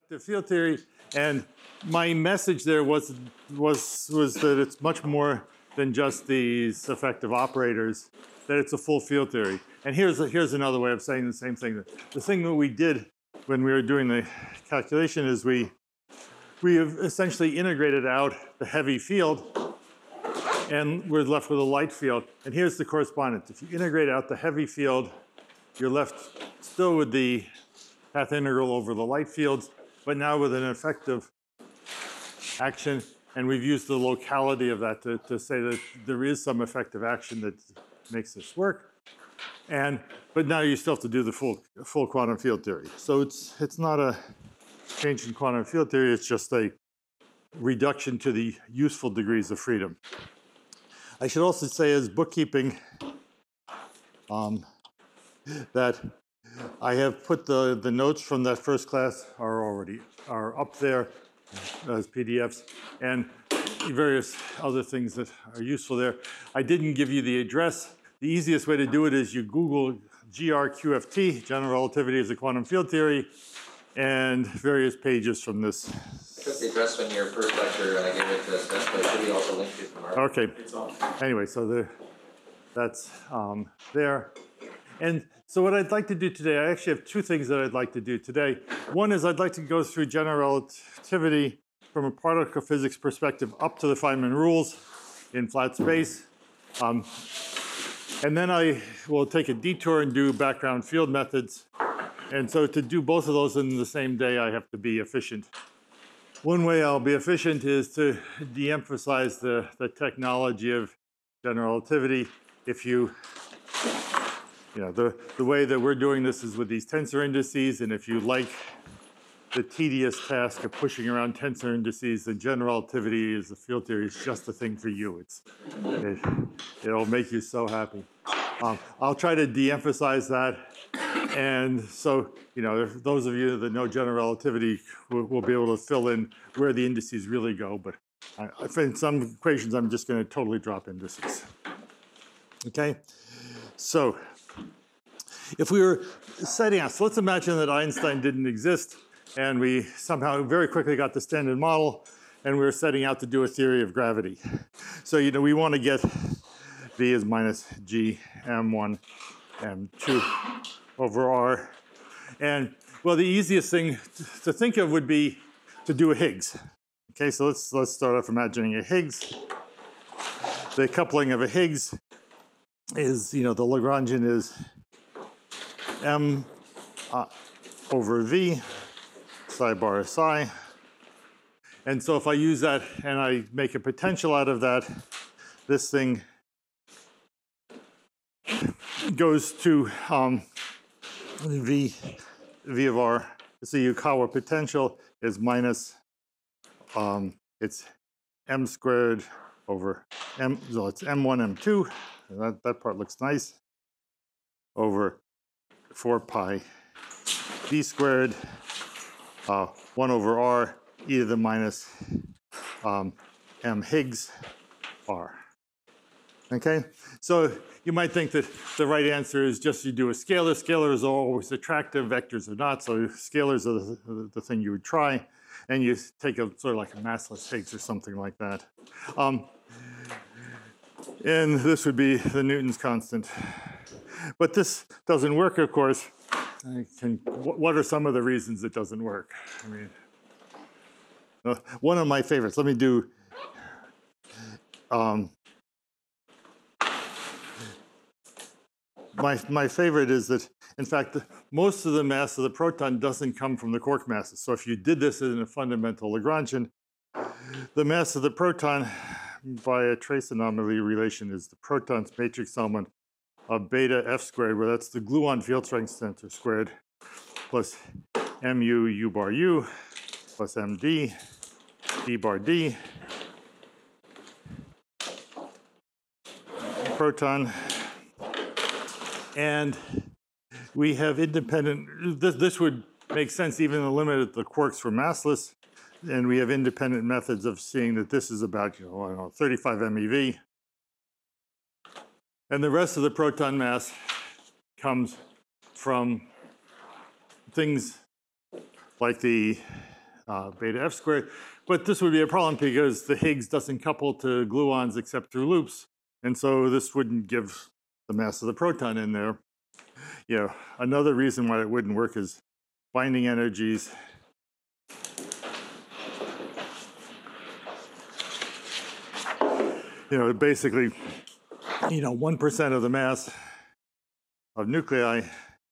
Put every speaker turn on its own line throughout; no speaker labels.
effective field theory, and my message there was that it's much more than just these effective operators, that it's a full field theory. And here's another way of saying the same thing. The thing that we did when we were doing the calculation is we have essentially integrated out the heavy field, and we're left with a light field. And here's the correspondence. If you integrate out the heavy field, you're left still with the path integral over the light fields, but now with an effective action. And we've used the locality of that to say that there is some effective action that makes this work. But now you still have to do the full quantum field theory. So it's not a change in quantum field theory, it's just a reduction to the useful degrees of freedom. I should also say as bookkeeping that I have put the notes from that first class are up there as PDFs, and various other things that are useful there. I didn't give you the address. The easiest way to do it is you Google GRQFT, General Relativity as a Quantum Field Theory, and various pages from this.
I took the address from your first lecture and I gave it to Steph, but should we also link to it tomorrow?
Okay. Anyway, so that's there. And so what I'd like to do today, I actually have two things that I'd like to do today. One is I'd like to go through general relativity from a particle physics perspective up to the Feynman rules in flat space. And then I will take a detour and do background field methods. And so to do both of those in the same day, I have to be efficient. One way I'll be efficient is to de-emphasize the technology of general relativity. If the way that we're doing this is with these tensor indices, and if you like the tedious task of pushing around tensor indices, then general relativity as a field theory is just the thing for you. It'll make you so happy. I'll try to de-emphasize that. And so, those of you that know general relativity will be able to fill in where the indices really go. But in some equations, I'm just going to totally drop indices. Okay? So, if we were setting out, so let's imagine that Einstein didn't exist, and we somehow very quickly got the standard model, and we were setting out to do a theory of gravity. So, we want to get V is minus G M1 M2 over R. And, well, the easiest thing to think of would be to do a Higgs. Okay, so let's start off imagining a Higgs. The coupling of a Higgs is, the Lagrangian is M over V, psi bar psi. And so if I use that and I make a potential out of that, this thing goes to V of R. So Yukawa potential is minus, it's M squared over M, so it's M1, M2. That part looks nice. Over 4 pi V squared, 1 over R, e to the minus M Higgs R. Okay, so you might think that the right answer is just you do a scalar. Scalars are always attractive, vectors are not, so scalars are the thing you would try, and you take a sort of like a massless Higgs or something like that. And this would be the Newton's constant. But this doesn't work, of course. What are some of the reasons it doesn't work? I mean, one of my favorites, let me do, my favorite is that, in fact, most of the mass of the proton doesn't come from the quark masses. So if you did this in a fundamental Lagrangian, the mass of the proton by a trace anomaly relation is the proton's matrix element of beta F squared, where that's the gluon field strength tensor squared, plus mu u bar u, plus md, d bar d, proton. And we have independent, this would make sense even in the limit of the quarks were massless, and we have independent methods of seeing that this is about, 35 MeV. And the rest of the proton mass comes from things like the beta F squared. But this would be a problem because the Higgs doesn't couple to gluons except through loops. And so this wouldn't give the mass of the proton in there. Another reason why it wouldn't work is binding energies. Basically, 1% of the mass of nuclei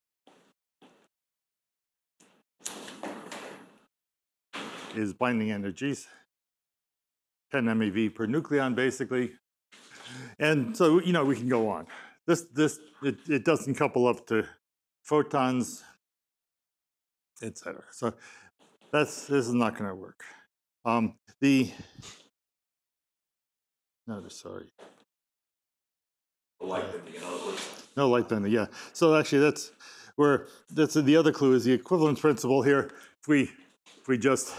is binding energies, 10 MeV per nucleon, basically. And so, we can go on. It doesn't couple up to photons, etc. So this is not going to work. Sorry.
Light bending, in other words.
No light bending, yeah. So actually, that's the other clue is the equivalence principle here. If we just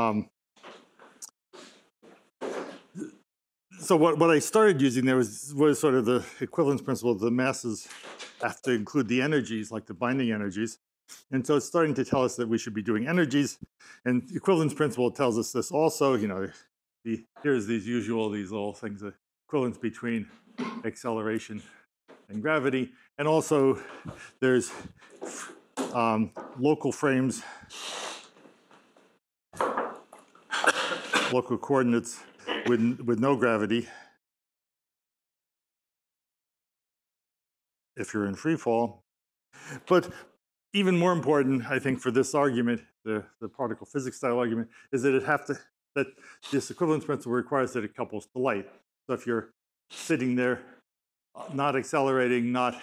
so what I started using there was sort of the equivalence principle. The masses have to include the energies, like the binding energies. And so it's starting to tell us that we should be doing energies. And the equivalence principle tells us this also. Here's these little things, the equivalence between acceleration and gravity. And also there's local frames, local coordinates with no gravity if you're in free fall. But even more important, I think, for this argument, the particle physics style argument, is that that this equivalence principle requires that it couples to light. So if you're sitting there, not accelerating, not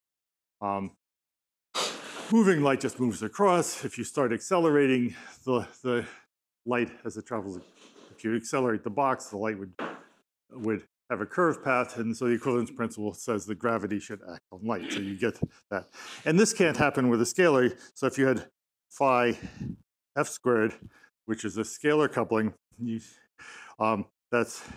moving, light just moves across. If you start accelerating, the light as it travels, if you accelerate the box, the light would have a curved path, and so the equivalence principle says that gravity should act on light, so you get that. And this can't happen with a scalar, so if you had phi F squared, which is a scalar coupling, that's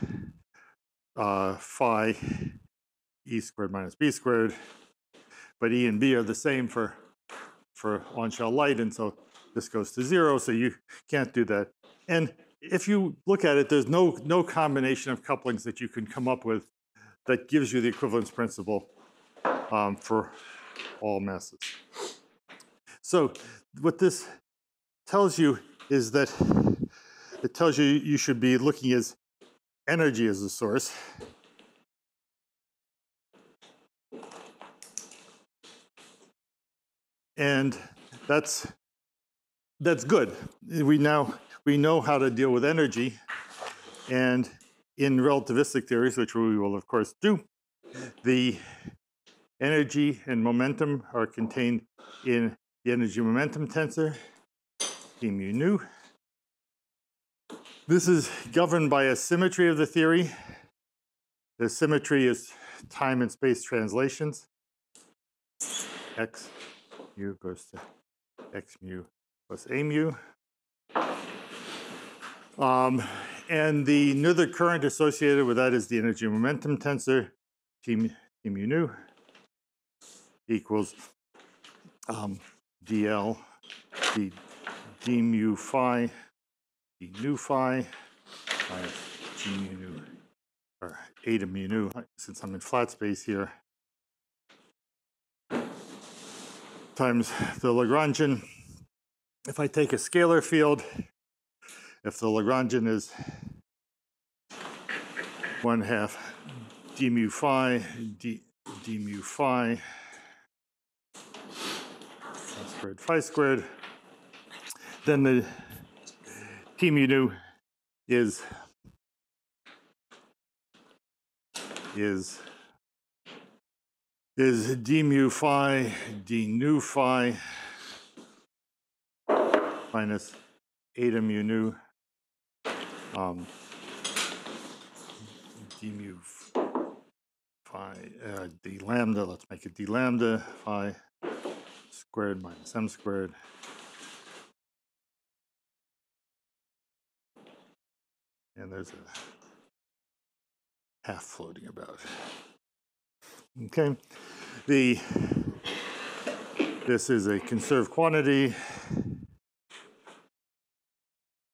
phi E squared minus B squared, but E and B are the same for on-shell light, and so this goes to 0, so you can't do that. And if you look at it, there's no combination of couplings that you can come up with that gives you the equivalence principle for all masses. So what this tells you is that it tells you you should be looking as energy as the source. And that's good. We know how to deal with energy, and in relativistic theories, which we will of course do, the energy and momentum are contained in the energy momentum tensor, d mu nu. This is governed by a symmetry of the theory. The symmetry is time and space translations. X mu goes to x mu plus a mu. And the Noether current associated with that is the energy momentum tensor, T mu nu, equals dl d mu phi d nu phi minus g mu nu, or eta mu nu, since I'm in flat space here, times the Lagrangian. If I take a scalar field, if the Lagrangian is 1/2 d mu phi d mu phi squared phi squared, then the T mu nu is d mu phi d nu phi minus eta mu nu d mu phi d lambda, let's make it d lambda phi squared minus m squared and there's a half floating about. Okay, this is a conserved quantity.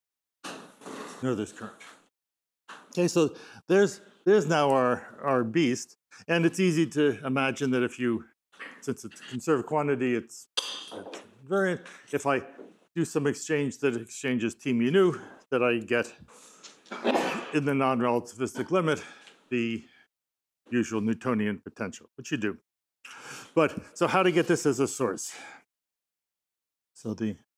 Noether's current. Okay, so there's now our beast, and it's easy to imagine that if you, since it's conserved quantity, it's invariant. If I do some exchange that exchanges T mu nu, that I get in the non-relativistic limit the usual Newtonian potential, which you do. But so how to get this as a source? So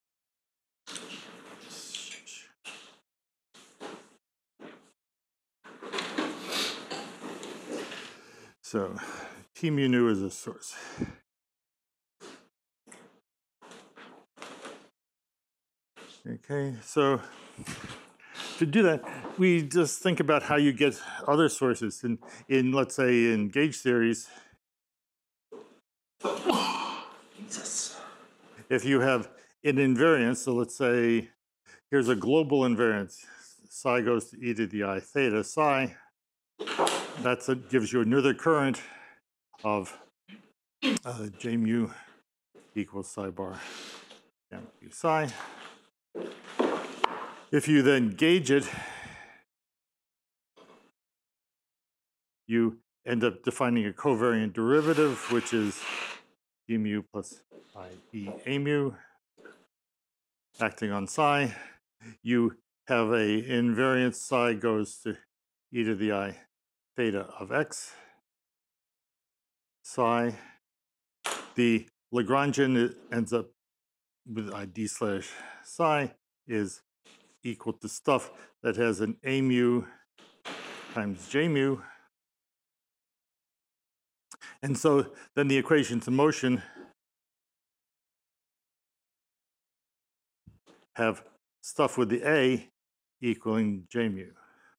T mu nu is a source. Okay, so to do that, we just think about how you get other sources. In let's say, in gauge theories, if you have an invariance, so let's say here's a global invariance, psi goes to e to the I theta psi, gives you another current of J mu equals psi bar gamma u psi. If you then gauge it, you end up defining a covariant derivative, which is d mu plus I e a mu acting on psi. You have a invariance psi goes to e to the I theta of x psi. The Lagrangian ends up with ID slash psi is equal to stuff that has an a mu times j mu. And so then the equations of motion have stuff with the a equaling j mu.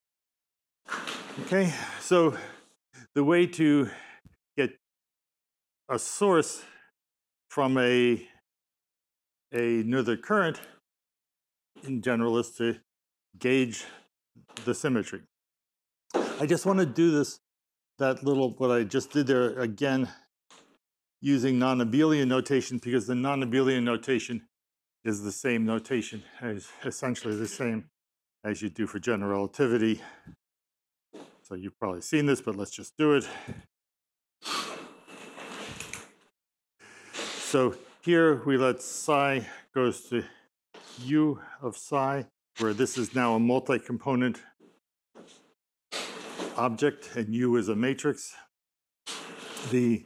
Okay, so the way to get a source from a Noether current in general is to gauge the symmetry. I just want to do what I just did there again using non-abelian notation, because the non-abelian notation is the same notation, essentially the same as you do for general relativity. So you've probably seen this, but let's just do it. So here we let psi goes to u of psi, where this is now a multi-component object and u is a matrix. The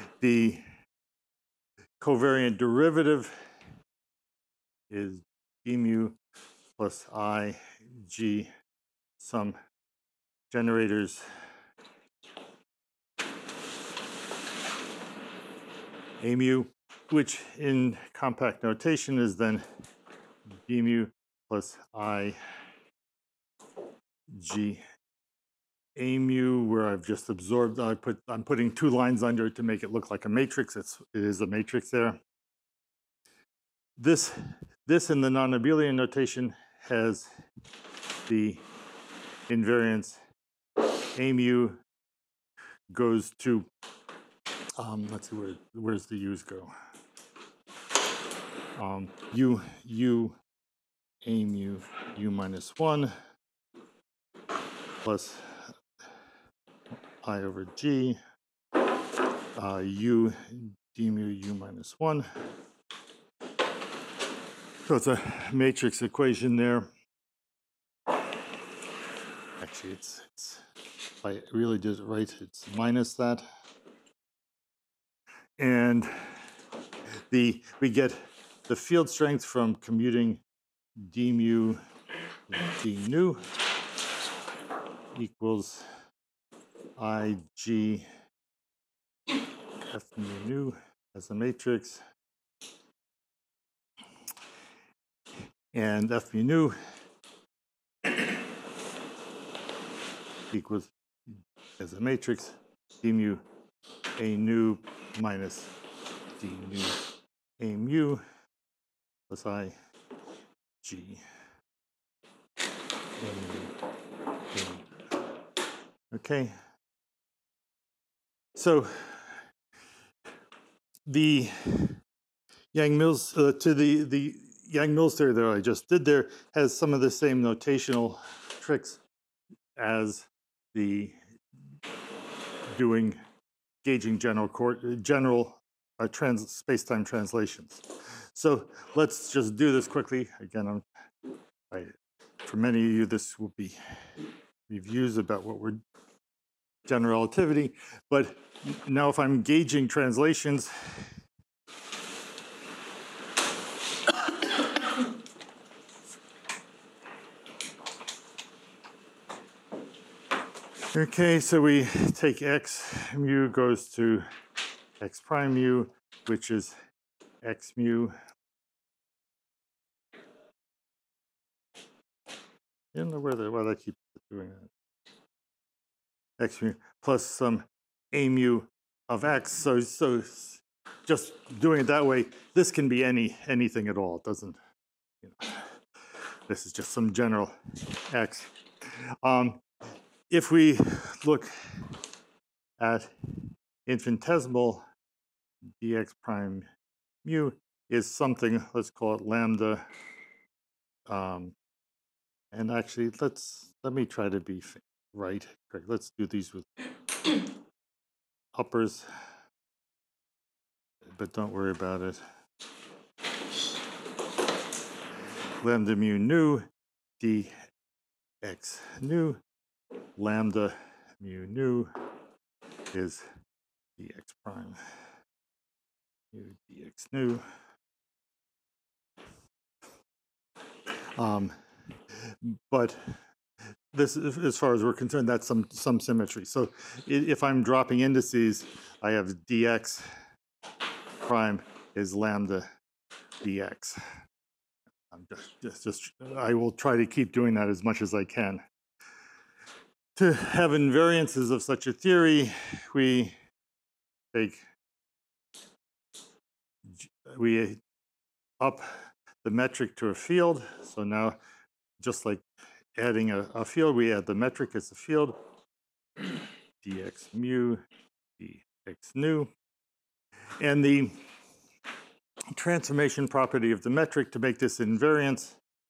covariant derivative is d mu plus I g some generators a mu, which in compact notation is then d mu plus I g a mu, where I've just absorbed, I'm putting two lines under it to make it look like a matrix. It is a matrix there. This in the non-abelian notation has the invariance a mu goes to, let's see, where's the u's go? U a mu u minus 1 plus I over g u d mu u minus 1. So it's a matrix equation there. Actually, it's if I really did it right, it's minus that. And we get the field strength from commuting d mu d nu equals I g f mu nu as a matrix. And f mu nu equals, as a matrix, d mu a nu minus d nu a mu plus I g a mu a mu. Okay. So the Yang-Mills Yang-Mills theory that I just did there has some of the same notational tricks as the gauging general space-time translations. So let's just do this quickly. Again, for many of you, this will be reviews about what we're general relativity. But now if I'm gauging translations, okay, so we take x mu goes to x prime mu, which is x mu. I don't know why I keep doing that. X mu plus some a mu of x. So just doing it that way, this can be anything at all. It doesn't, this is just some general x. If we look at infinitesimal dx prime mu is something, let's call it lambda. And actually, let me try to be right. Let's do these with uppers, but don't worry about it. Lambda mu nu dx nu, lambda mu nu is dx prime mu dx nu. But this, as far as we're concerned, that's some symmetry. So if I'm dropping indices, I have dx prime is lambda dx. I will try to keep doing that as much as I can. To have invariances of such a theory, we up the metric to a field. So now, just like adding a field, we add the metric as a field, dx mu, dx nu. And the transformation property of the metric to make this invariance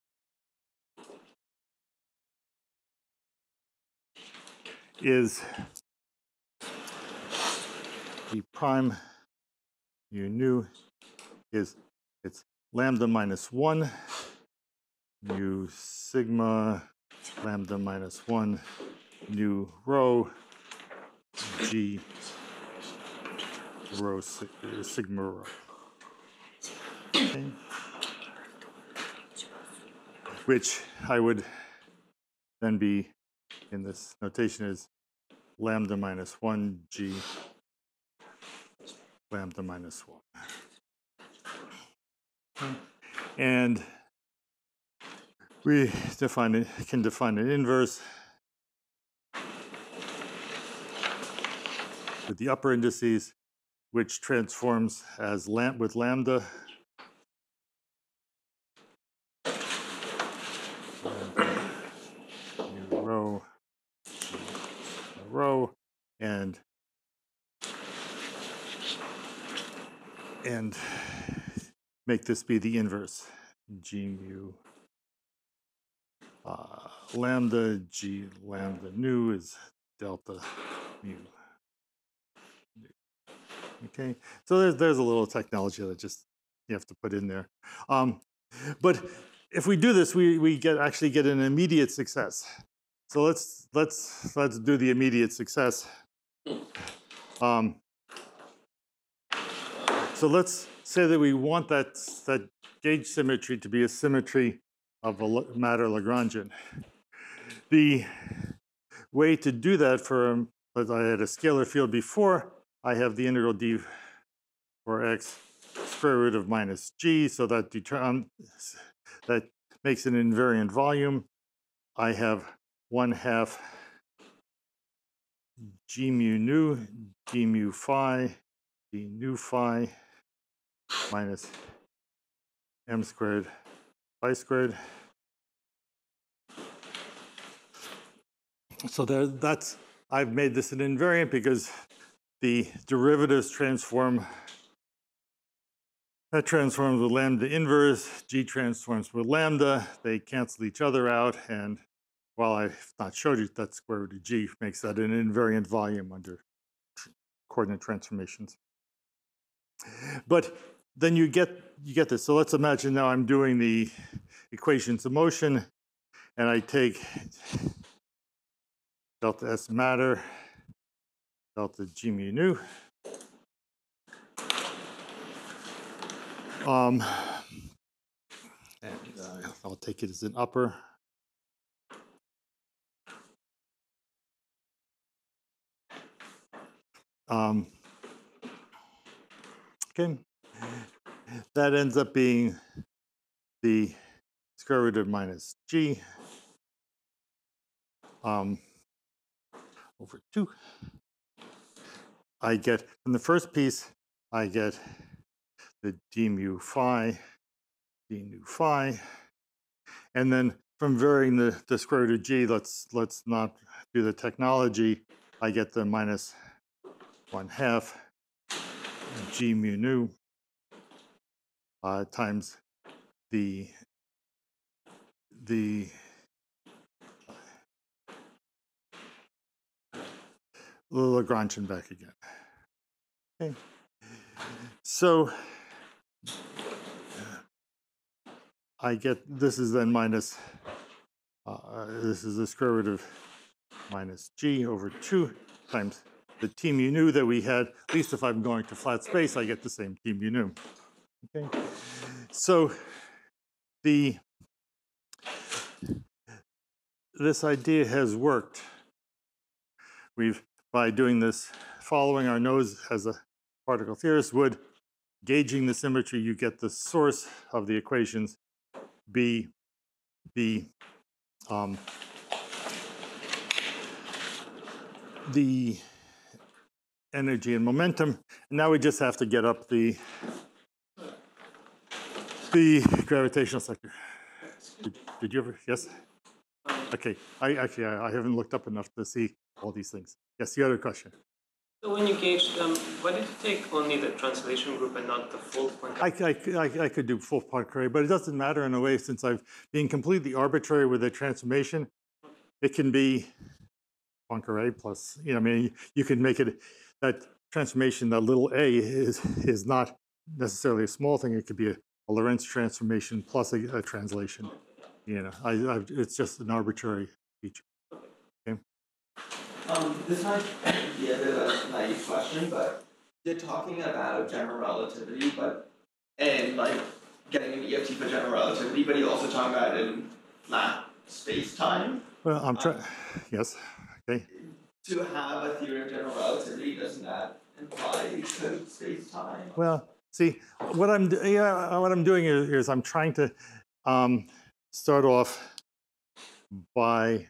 is the prime mu nu it's lambda minus 1 mu sigma lambda minus 1 nu rho g rho sigma rho. Okay. Which I would then be in this notation is lambda minus 1 g lambda minus 1. Okay. And we can define an inverse with the upper indices, which transforms as with lambda. Rho and make this be the inverse g mu lambda g lambda nu is delta mu. Okay, so there's a little technology that just you have to put in there. But if we do this, we actually get an immediate success. So let's do the immediate success. So let's say that we want that gauge symmetry to be a symmetry of a matter Lagrangian. The way to do that as I had a scalar field before, I have the integral d for x square root of minus g, so that makes an invariant volume. I have 1/2 g mu nu d mu phi d nu phi minus m squared phi squared. So I've made this an invariant because the derivatives transform That transforms with lambda inverse, G transforms with lambda, they cancel each other out, and while I've not showed you that square root of G makes that an invariant volume under coordinate transformations. But then you get this. So let's imagine now I'm doing the equations of motion, and I take delta S matter, delta G mu nu. And I'll take it as an upper. Okay, that ends up being the square root of minus G over 2. I get, in the first piece, I get the d mu phi, d nu phi. And then from varying the square root of G, let's not do the technology, I get the minus 1/2 G mu nu times the Lagrangian back again. Okay. So I get, this is then minus, this is the square root of minus G over 2 times the T mu nu that we had. At least if I'm going to flat space, I get the same T mu nu. Okay. So this idea has worked. By doing this, following our nose as a particle theorist would, gauging the symmetry, you get the source of the equations be the energy and momentum. And now we just have to get up the gravitational sector. Did you ever? Yes? Okay. I haven't looked up enough to see all these things. Yes, the other question.
So when you gauge them, why did you take only the translation group and not the full Poincare?
I could do full Poincare, but it doesn't matter in a way, since I've been completely arbitrary with the transformation. It can be Poincare plus, I mean, you can make it, that transformation, that little a is not necessarily a small thing. It could be a Lorentz transformation plus a translation. It's just an arbitrary feature. Okay.
This might be a bit of a naive question, but you're talking about general relativity, and like getting an EFT for general relativity, but you're also talking about it in flat space-time.
Well, I'm trying, yes, okay.
To have a theory of general relativity, doesn't that imply code space-time?
Well, see, what I'm doing is I'm trying to start off by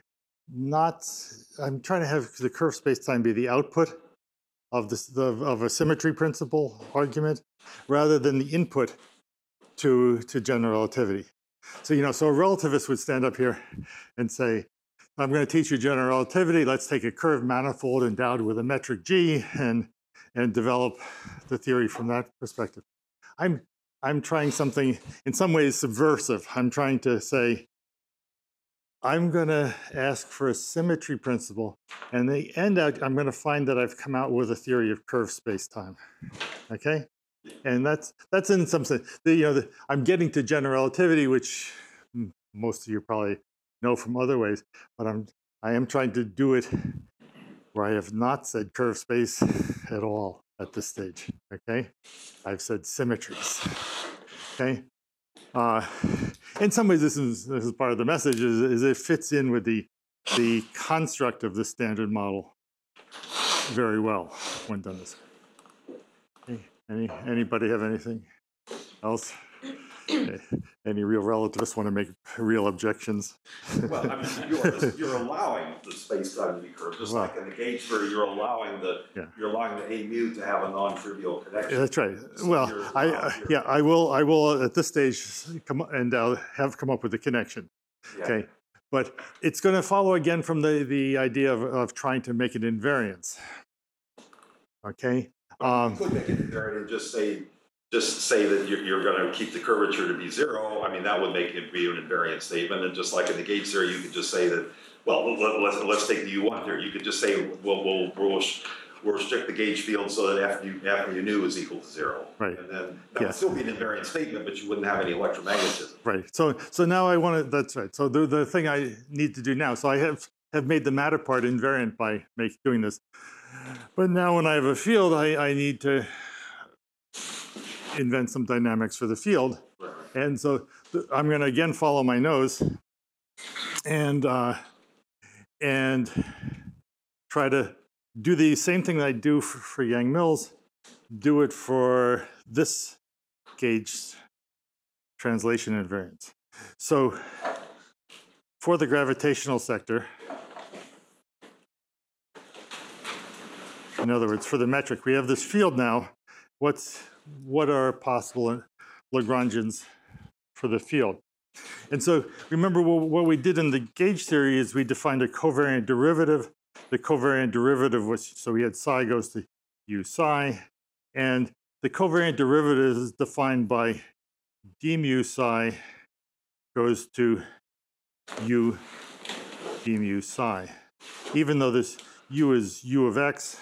I'm trying to have the curved space-time be the output of a symmetry principle argument, rather than the input to general relativity. So so a relativist would stand up here and say, I'm going to teach you general relativity. Let's take a curved manifold endowed with a metric G and develop the theory from that perspective. I'm trying something in some ways subversive. I'm trying to say, I'm going to ask for a symmetry principle, and the end out, I'm going to find that I've come out with a theory of curved space-time. Okay, and that's in some sense. I'm getting to general relativity, which most of you probably know from other ways, but I am trying to do it where I have not said curved space at all at this stage. Okay, I've said symmetries. Okay. In some ways, this is part of the message, is it fits in with the construct of the standard model very well when done this way. Okay. Anybody have anything else? Any real relativists want to make real objections?
Well, I mean, you're allowing the space-time to be curved, just like in the gauge theory, you're allowing the A mu to have a non-trivial connection.
That's right.
So
well, I will at this stage come up with a connection.
Yeah.
Okay, but it's going to follow again from the idea of trying to make it invariance. Okay.
You could make it invariant and just say just say that you're gonna keep the curvature to be 0, I mean, that would make it be an invariant statement, and just like in the gauge theory, you could just say that, well, let's take the U1 here, you could just say, we'll restrict the gauge field so that after you knew is equal to 0.
Right.
And then that would still be an invariant statement, but you wouldn't have any electromagnetism.
Right. So now I want to. That's right. So the thing I need to do now. So I have made the matter part invariant by doing this. But now when I have a field, I need to invent some dynamics for the field.
Right.
And so I'm going to again follow my nose and try to do the same thing that I do for Yang-Mills, do it for this gauge translation invariance. So for the gravitational sector, in other words, for the metric, we have this field now. What are possible Lagrangians for the field? And so remember what we did in the gauge theory is we defined a covariant derivative. The covariant derivative was, so we had psi goes to u psi, and the covariant derivative is defined by d mu psi goes to u d mu psi. Even though this u is u of x,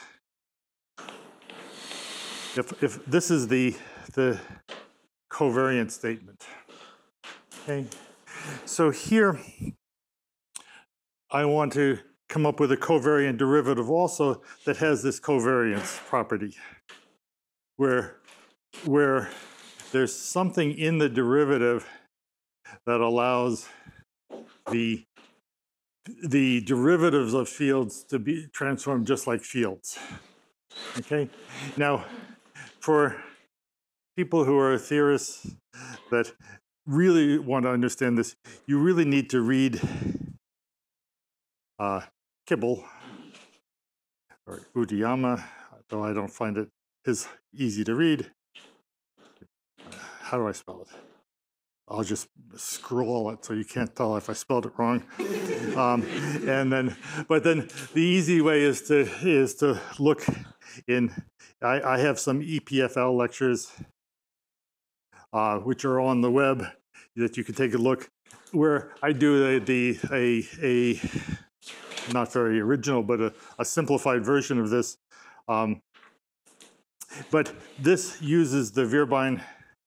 if this is the covariant statement. Okay, so here I want to come up with a covariant derivative also that has this covariance property, where there's something in the derivative that allows the derivatives of fields to be transformed just like fields. Okay, now for people who are theorists that really want to understand this, you really need to read Kibble or Udiyama, though I don't find it as easy to read. How do I spell it? I'll just scroll it so you can't tell if I spelled it wrong. But then the easy way is to look in. I have some EPFL lectures, which are on the web, that you can take a look, where I do a not very original, but a simplified version of this. But this uses the Vierbein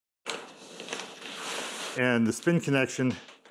and the spin connection.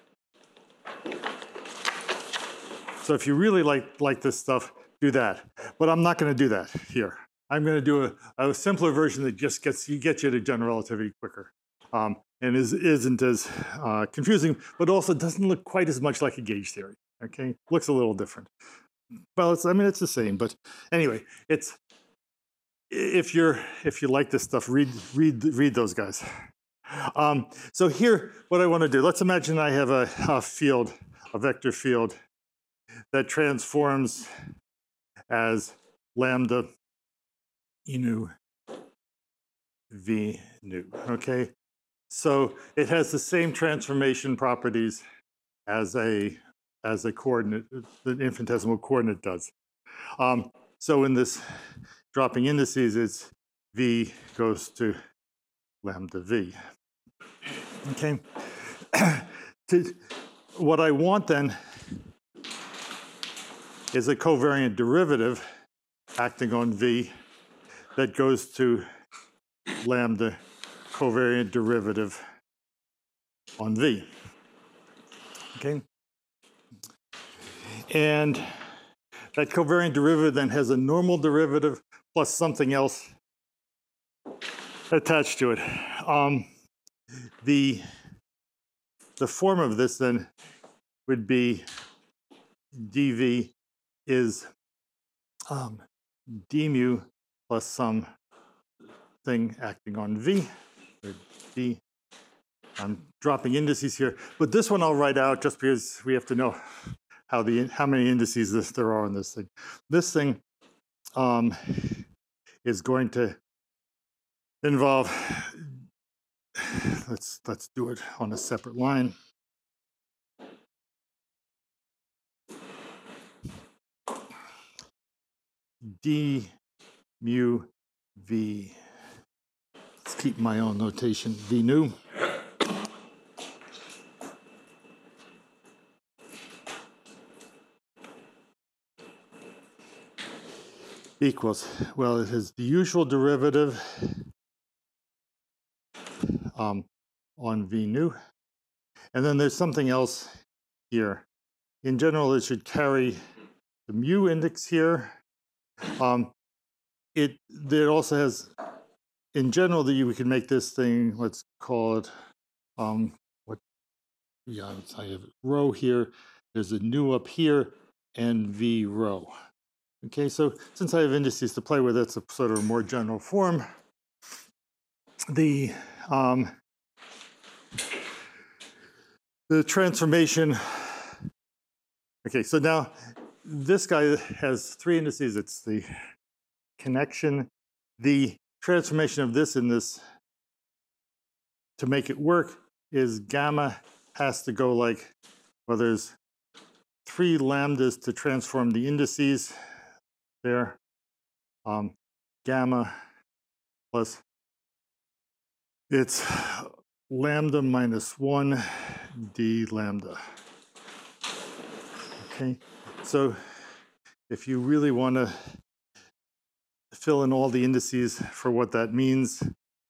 So if you really like this stuff, do that. But I'm not going to do that here. I'm going to do a simpler version that just gets you to general relativity quicker, and isn't as confusing, but also doesn't look quite as much like a gauge theory. Okay, looks a little different. Well, it's the same. But anyway, it's if you like this stuff, read those guys. So here, what I want to do, let's imagine I have a field, a vector field that transforms as lambda nu v nu, okay? So it has the same transformation properties as a coordinate, the infinitesimal coordinate does. So in this dropping indices, it's v goes to lambda v. Okay. What I want then is a covariant derivative acting on v that goes to lambda covariant derivative on v. Okay. And that covariant derivative then has a normal derivative plus something else attached to it. The form of this then would be dv is d mu plus some thing acting on v. D. I'm dropping indices here, but this one I'll write out just because we have to know how many indices there are in this thing. This thing is going to involve. Let's do it on a separate line. D mu v Let's keep my own notation, V nu. Equals, well, it has the usual derivative on V nu. And then there's something else here. In general, it should carry the mu index here. It also has, in general, we can make this thing, let's call it, I have rho here, there's a nu up here, and V rho. Okay, so since I have indices to play with, that's a sort of more general form. The transformation, okay, so now this guy has three indices. It's the connection, the transformation of this in this, to make it work, is gamma has to go like, well, there's 3 lambdas to transform the indices there. Gamma plus, it's lambda minus 1 d lambda. Okay, so if you really want to fill in all the indices for what that means,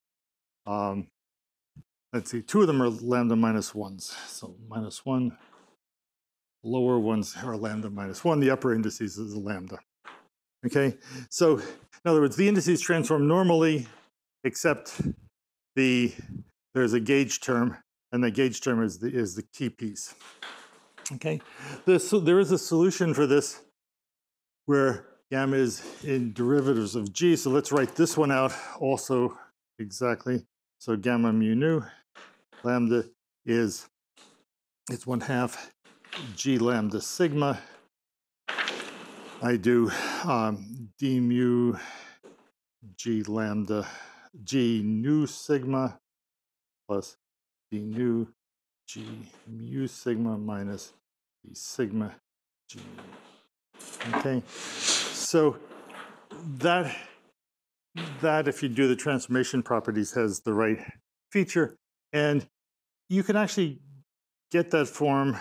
let's see, 2 of them are lambda minus 1s. So minus 1, lower ones are lambda minus 1, the upper indices is a lambda. Okay, so in other words, the indices transform normally, except there's a gauge term, and the gauge term is the key piece. Okay, there is a solution for this where gamma is in derivatives of g, so let's write this one out also exactly. So gamma mu nu, lambda it's 1/2 g lambda sigma. I do d mu g lambda g nu sigma plus d nu g mu sigma minus d sigma g. Okay, so that if you do the transformation properties has the right feature, and you can actually get that form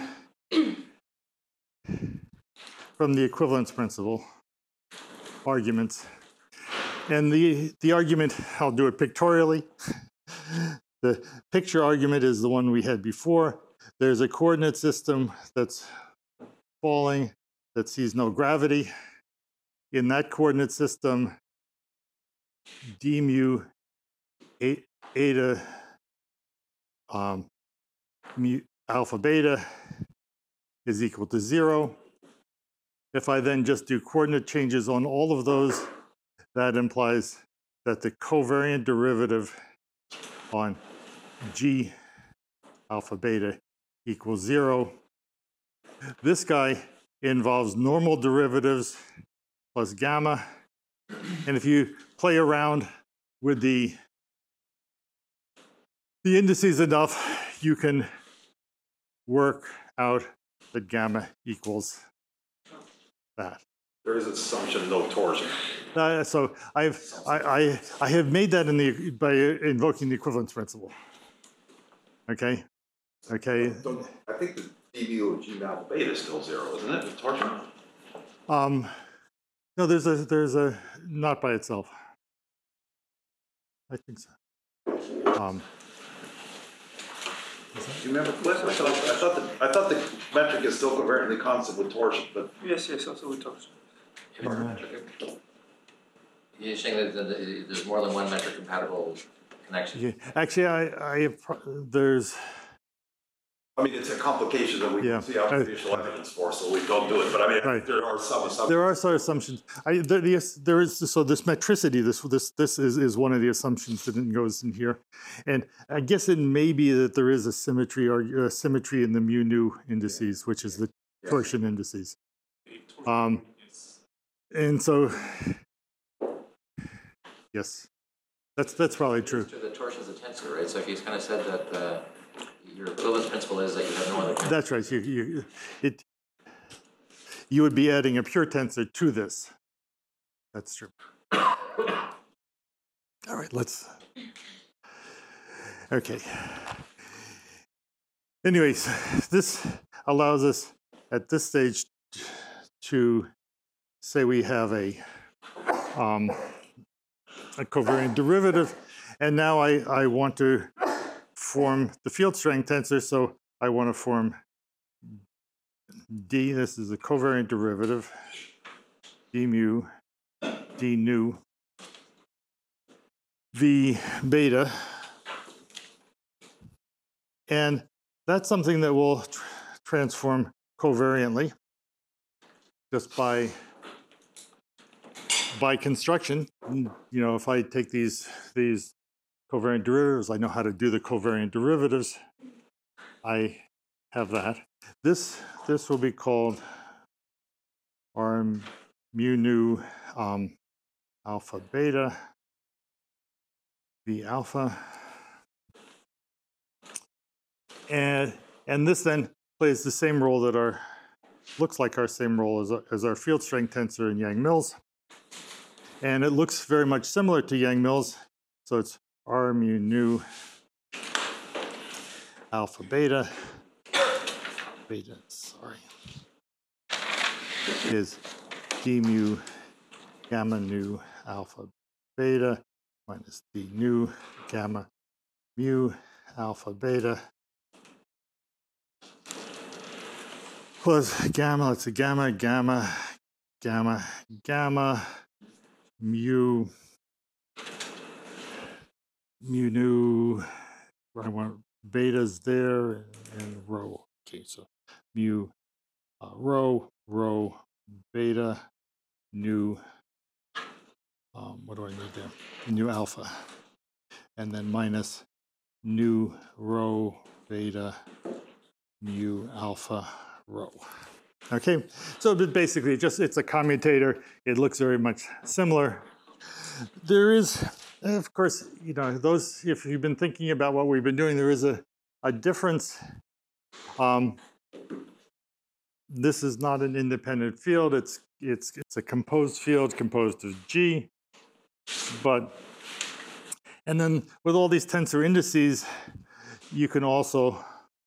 from the equivalence principle arguments. And the argument, I'll do it pictorially. The picture argument is the one we had before. There's a coordinate system that's falling that sees no gravity. In that coordinate system, d mu eta mu alpha beta is equal to 0. If I then just do coordinate changes on all of those, that implies that the covariant derivative on g alpha beta equals 0. This guy involves normal derivatives plus gamma. And if you play around with the indices enough, you can work out that gamma equals that.
There is assumption, no torsion.
So I have made that by invoking the equivalence principle. Okay, okay.
I think the dv of g alpha beta is still 0, isn't it? The torsion.
No, there's a not by itself. I think so.
Do you remember, Cliff? I thought the metric is still covariantly constant with torsion, but
Yes, also with torsion.
You're saying that there's more than one metric compatible connection?
Yeah. Actually, there's.
I mean, it's a complication that we can see applicational evidence for, so we don't do it. But I mean,
Right.
there are some assumptions.
There are some assumptions. There is so this metricity. This is one of the assumptions that goes in here, and I guess it may be that there is a symmetry or symmetry in the mu nu indices, which is the torsion indices. And so, yes, that's probably true.
The torsion is a tensor, right? So if you kind of said that your equivalence principle is that you have no other.
That's right. You would be adding a pure tensor to this. That's true. All right, let's Okay. Anyways, this allows us at this stage to say we have a covariant derivative, and now I want to form the field strength tensor, so I want to form D. This is a covariant derivative, d mu, d nu, v beta, and that's something that will transform covariantly just by construction. You know, if I take these covariant derivatives, I know how to do the covariant derivatives. I have that. This will be called R mu nu alpha beta v alpha, and this then plays the same role that looks like our same role as our field strength tensor in Yang-Mills. And it looks very much similar to Yang-Mills. So it's R mu nu alpha beta, sorry, is d mu gamma nu alpha beta minus d nu gamma mu alpha beta plus gamma, it's a gamma, gamma, gamma, gamma, mu nu, I want betas there, and rho. Okay, so mu rho beta nu, what do I need there? Nu alpha, and then minus nu rho beta mu alpha rho. Okay, so basically it's a commutator. It looks very much similar. There is, of course, you know, those, if you've been thinking about what we've been doing, there is a difference. This is not an independent field. It's a composed field composed of G. And then with all these tensor indices, you can also,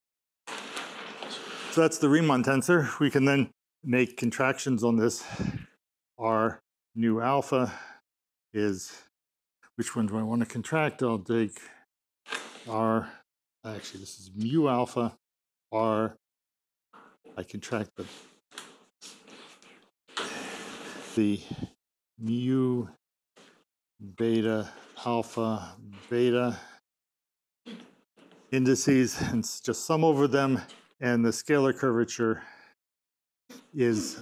so that's the Riemann tensor. We can then make contractions on this. R nu alpha is, which one do I want to contract? I'll take R, actually this is mu alpha, R, I contract the mu beta alpha beta indices and just sum over them, and the scalar curvature is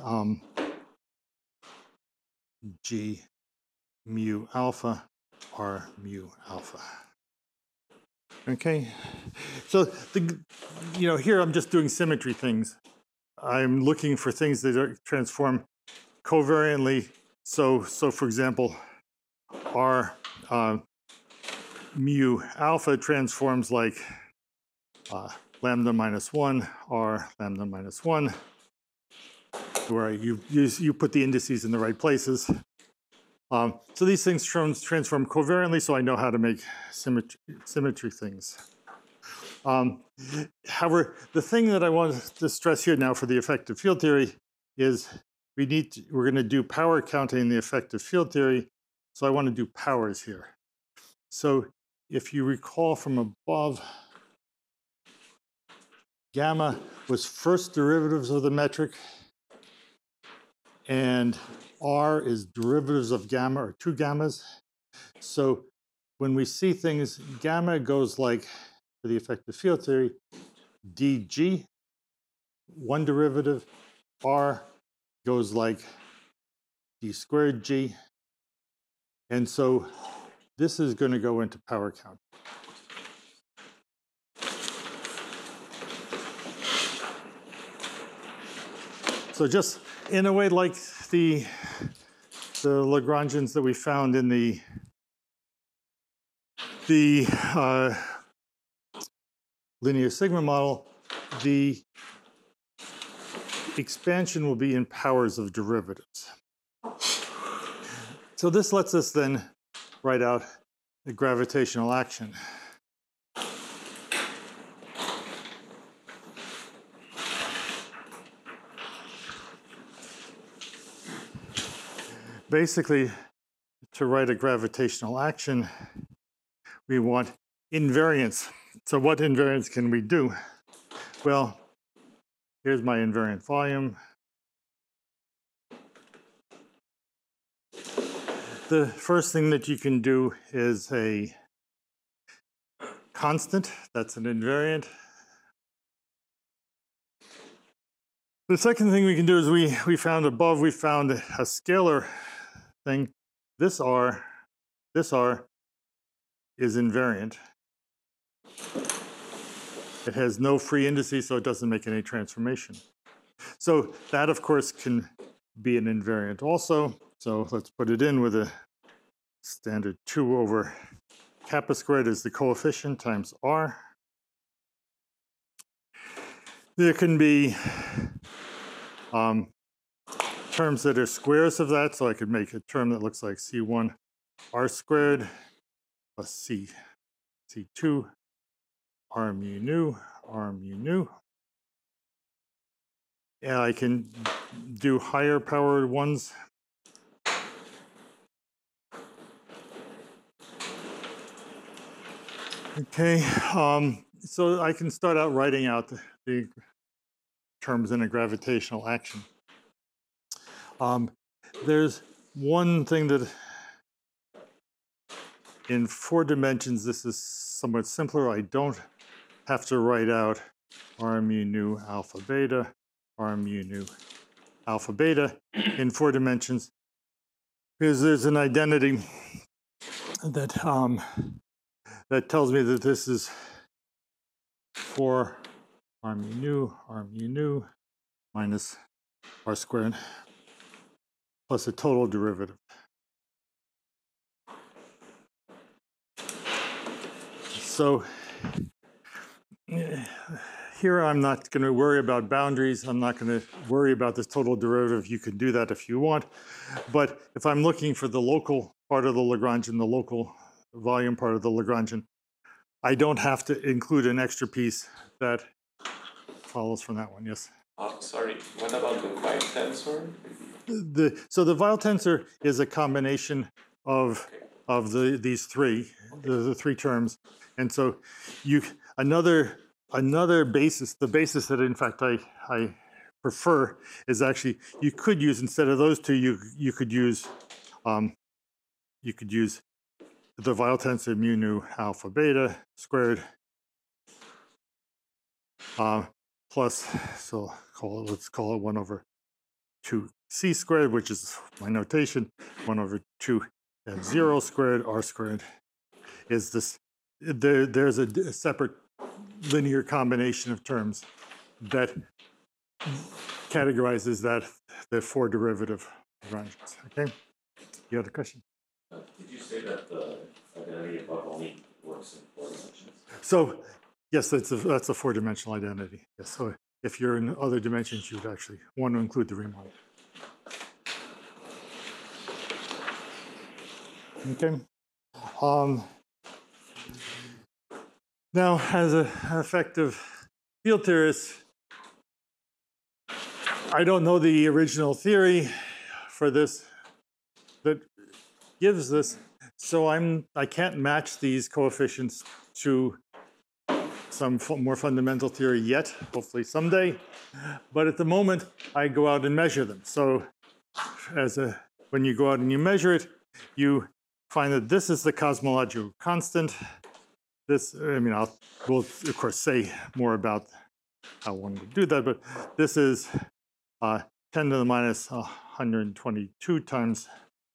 G mu alpha R mu alpha. Okay, so you know, here I'm just doing symmetry things. I'm looking for things that transform covariantly. So for example, R mu alpha transforms like lambda minus 1, R lambda minus 1, where you put the indices in the right places. So these things transform covariantly, so I know how to make symmetry things. However, the thing that I want to stress here now for the effective field theory is we're going to do power counting in the effective field theory, so I want to do powers here. So if you recall from above, gamma was first derivatives of the metric, and R is derivatives of gamma, or two gammas. So when we see things, gamma goes like, for the effective field theory, dg, one derivative. R goes like d squared g. And so this is going to go into power count. So just in a way like the Lagrangians that we found in the linear sigma model, the expansion will be in powers of derivatives. So this lets us then write out the gravitational action. basically, to write a gravitational action, we want invariance. So what invariance can we do? Well, here's my invariant volume. The first thing that you can do is a constant. That's an invariant. The second thing we can do is we found above, we found a scalar thing. This R is invariant. It has no free indices, so it doesn't make any transformation. So that, of course, can be an invariant also. So let's put it in with a standard 2 over kappa squared is the coefficient times R. There can be terms that are squares of that, so I could make a term that looks like C1 R squared plus C2 R mu nu, R mu nu. Yeah, I can do higher powered ones. Okay, so I can start out writing out the terms in a gravitational action. There's one thing that in 4 dimensions, this is somewhat simpler. I don't have to write out R mu nu alpha beta, R mu nu alpha beta in 4 dimensions, because there's an identity that that tells me that this is 4 R mu nu minus R squared plus a total derivative. So here I'm not going to worry about boundaries. I'm not going to worry about this total derivative. You can do that if you want. But if I'm looking for the local part of the Lagrangian, the local volume part of the Lagrangian, I don't have to include an extra piece that follows from that one. Yes?
Sorry, what about the Weyl tensor?
So the Weyl tensor is a combination of these three, the 3 terms. And so another basis, the basis that in fact I prefer is actually, you could use, instead of those 2, you could use the Weyl tensor mu nu alpha beta squared plus, so let's call it 1 over 2 c squared, which is my notation, 1 over 2 f0 squared, r squared is this. There's a separate linear combination of terms that categorizes that the 4 derivative Lagrangians. Okay, you had a question?
Did you say that the identity above only works in 4 dimensions?
So yes, that's a 4-dimensional identity. Yes. So if you're in other dimensions, you'd actually want to include the Riemann. Okay. Now, as an effective field theorist, I don't know the original theory for this that gives this, so I can't match these coefficients to some more fundamental theory yet, hopefully someday. But at the moment, I go out and measure them. So when you go out and you measure it, you find that this is the cosmological constant. This, we'll of course say more about how one would do that, but this is 10 to the minus 122 times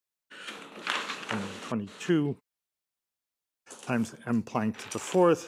122 times m Planck to the 4th.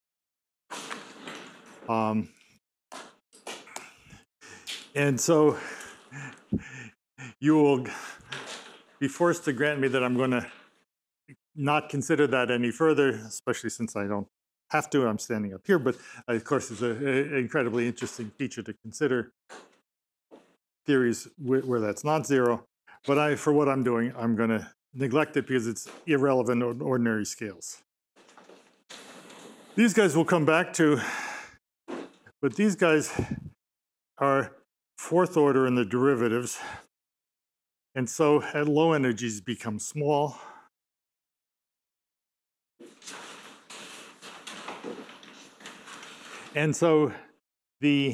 And so you will be forced to grant me that I'm going to not consider that any further, especially since I don't have to. I'm standing up here, but of course it's an incredibly interesting feature to consider theories where that's not 0. But for what I'm doing, I'm going to neglect it because it's irrelevant on ordinary scales. These guys will come back to, but these guys are 4th order in the derivatives. And so at low energies become small. And so the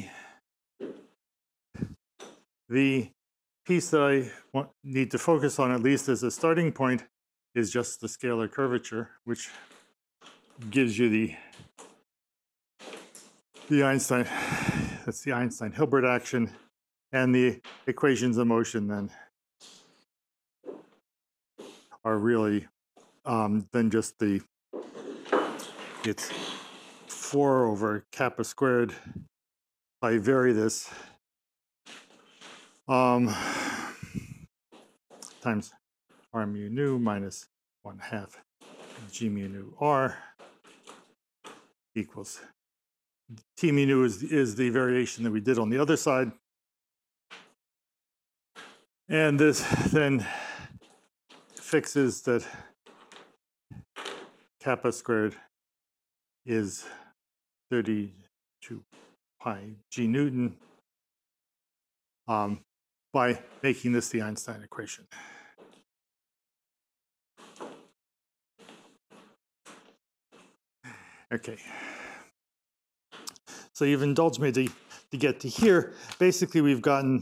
piece that I need to focus on, at least as a starting point, is just the scalar curvature, which gives you the Einstein, that's the Einstein-Hilbert action, and the equations of motion then are really then just it's 4 over kappa squared. If I vary this times r mu nu minus 1/2 g mu nu r equals T mu nu is the variation that we did on the other side. And this then fixes that kappa squared is 32 pi g Newton by making this the Einstein equation. Okay. So you've indulged me to get to here. Basically, we've gotten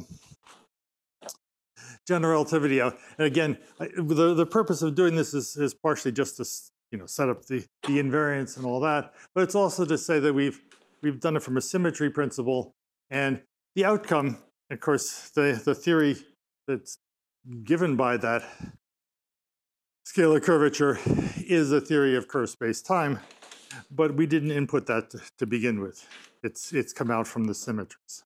general relativity out. And again, the purpose of doing this is partially just to set up the invariance and all that, but it's also to say that we've done it from a symmetry principle, and the outcome, of course, the theory that's given by that scalar curvature is a theory of curve space time. But we didn't input that to begin with. It's come out from the symmetries.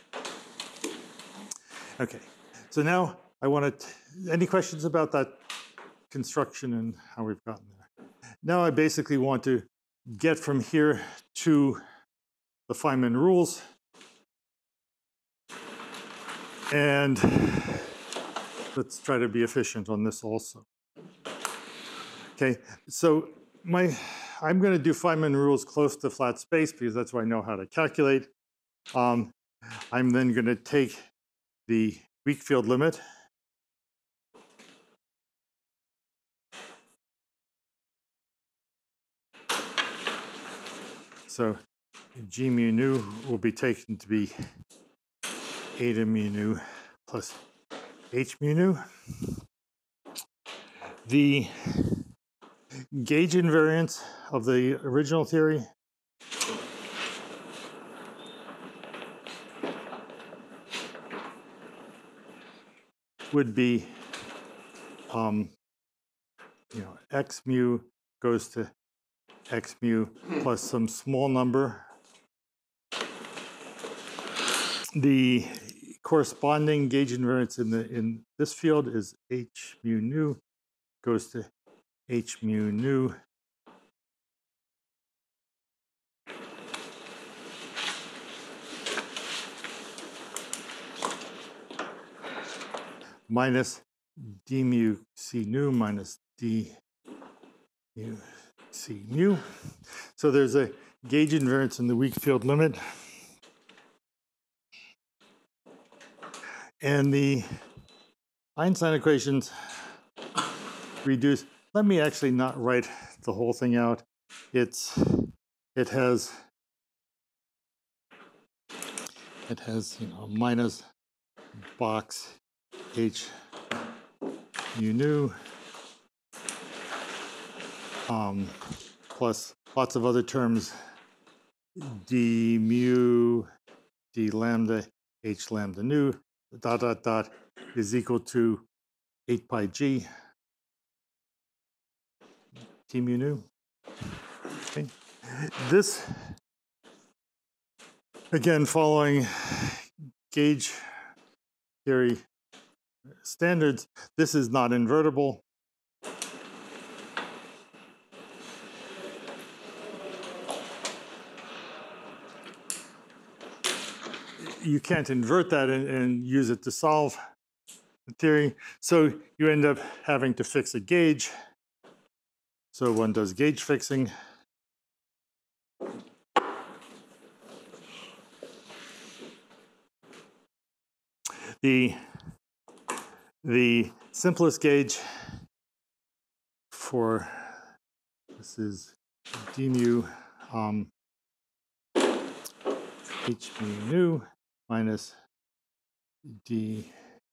Okay, so now I want to, any questions about that construction and how we've gotten there? Now I basically want to get from here to the Feynman rules. And let's try to be efficient on this also. Okay, so I'm going to do Feynman rules close to flat space because that's what I know how to calculate. I'm then going to take the weak field limit. So g mu nu will be taken to be eta mu nu plus h mu nu. The gauge invariance of the original theory would be, x mu goes to x mu plus some small number. The corresponding gauge invariance in this field is h mu nu goes to h mu nu minus d mu c nu minus d mu c mu. So there's a gauge invariance in the weak field limit. And the Einstein equations reduce. Let me actually not write the whole thing out. It has minus box h mu nu plus lots of other terms, d mu, d lambda, h lambda nu, dot, dot, dot, is equal to 8 pi g t mu nu. Okay. This, again, following gauge theory standards, this is not invertible. You can't invert that and use it to solve the theory. So you end up having to fix a gauge. So one does gauge fixing. The The simplest gauge for this is d mu h mu nu minus d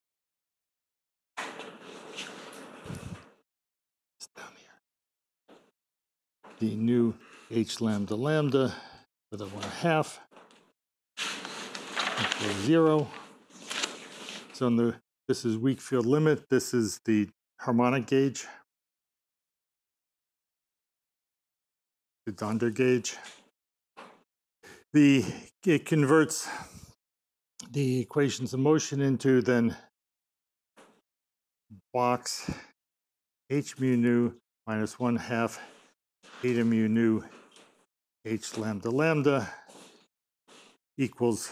down here d nu h lambda lambda with a 1/2 equals 0. So this is weak field limit. This is the harmonic gauge, the Donder gauge. It converts the equations of motion into then box h mu nu minus 1/2 eta mu nu h lambda lambda equals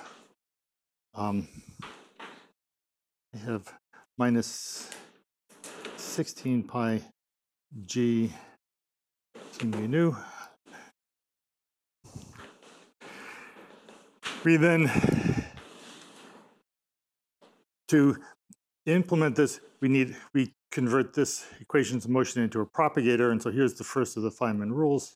I have minus 16 pi g t mu nu. We then, to implement this, we convert this equations of motion into a propagator, and so here's the first of the Feynman rules.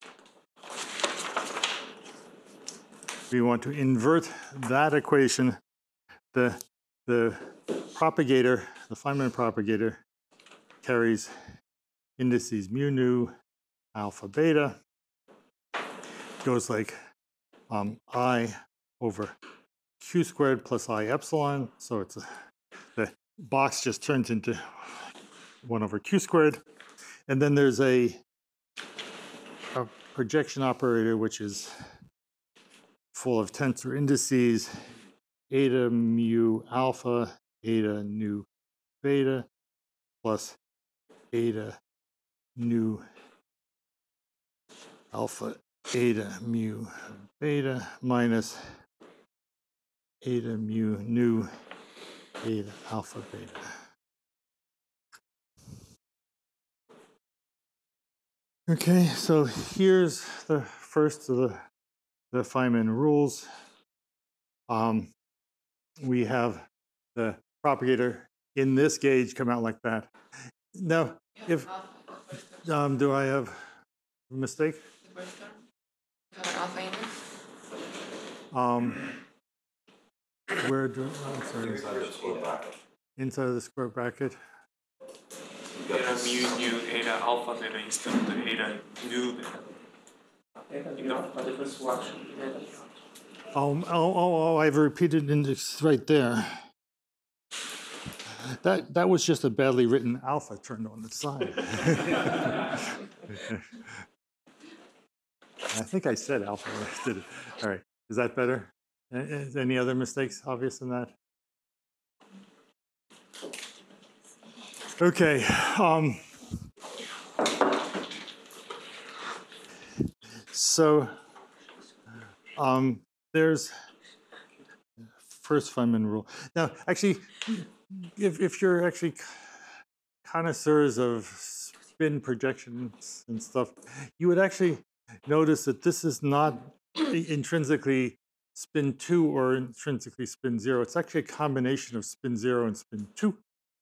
We want to invert that equation. The propagator, the Feynman propagator, carries indices mu nu, alpha, beta. Goes like I over q squared plus I epsilon. So it's the box just turns into 1 over q squared. And then there's a projection operator, which is full of tensor indices, eta mu alpha, eta nu beta, plus eta nu alpha, eta mu beta, minus eta mu nu eta alpha beta. Okay, so here's the first of the Feynman rules. We have the propagator in this gauge come out like that. Now, if do I have a mistake? Where do I'm sorry. Inside of the square bracket.
Eta mu nu eta alpha beta instead of the eta nu beta. You know, a different selection.
I've repeated index right there. That was just a badly written alpha turned on its side. I think I said alpha when I did it. All right, is that better? Is any other mistakes obvious in that? Okay. So there's first Feynman rule. Now, actually, if you're actually connoisseurs of spin projections and stuff, you would actually notice that this is not intrinsically spin 2 or intrinsically spin 0. It's actually a combination of spin 0 and spin 2.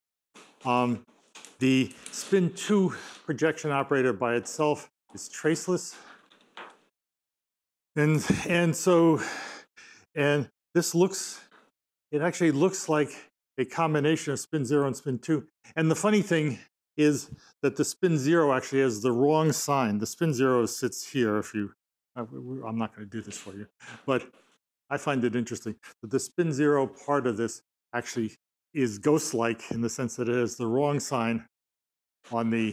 The spin 2 projection operator by itself is traceless. And this looks, it actually looks like a combination of spin 0 and spin 2. And the funny thing is that the spin 0 actually has the wrong sign. The spin 0 sits here if you, I'm not going to do this for you, but I find it interesting that the spin 0 part of this actually is ghost-like in the sense that it has the wrong sign on the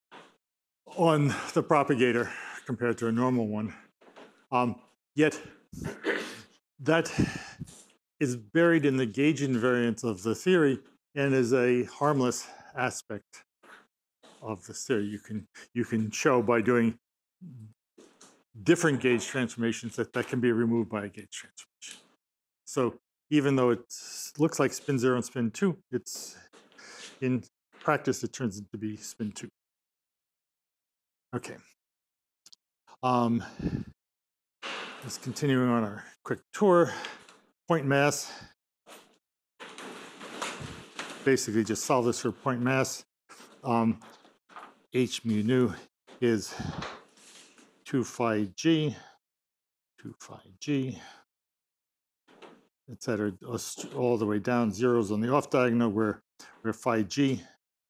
propagator compared to a normal one. Yet that is buried in the gauge invariance of the theory and is a harmless aspect of the theory. You can show by doing different gauge transformations that can be removed by a gauge transformation. So even though it looks like spin 0 and spin 2, it's in practice it turns into be spin 2. Okay. Just continuing on our quick tour. Point mass. basically just solve this for point mass. H mu nu is 2 phi g, et cetera, all the way down, zeros on the off diagonal where phi g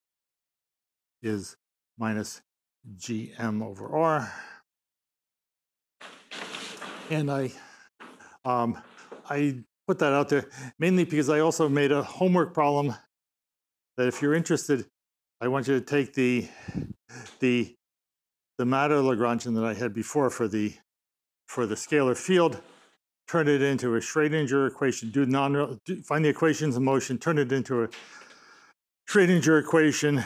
is minus gm over r. And I put that out there mainly because I also made a homework problem that if you're interested, I want you to take the matter Lagrangian that I had before for the scalar field, turn it into a Schrodinger equation, find the equations of motion, turn it into a Schrodinger equation,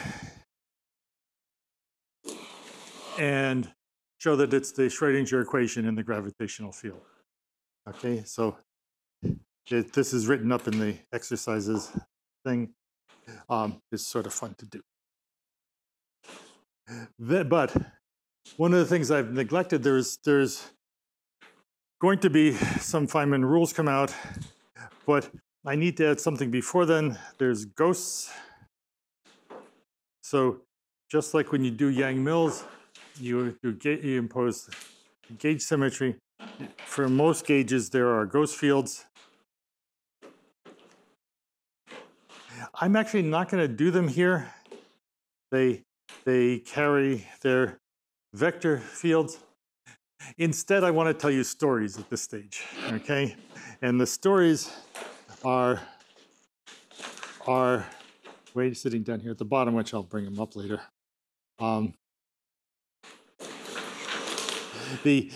and show that it's the Schrodinger equation in the gravitational field. Okay, so this is written up in the exercises thing. It's sort of fun to do. But one of the things I've neglected, there's going to be some Feynman rules come out, but I need to add something before then. There's ghosts. So just like when you do Yang-Mills, you impose gauge symmetry. For most gauges, there are ghost fields. I'm actually not going to do them here. They carry their vector fields. Instead, I want to tell you stories at this stage, okay? And the stories are sitting down here at the bottom, which I'll bring them up later. The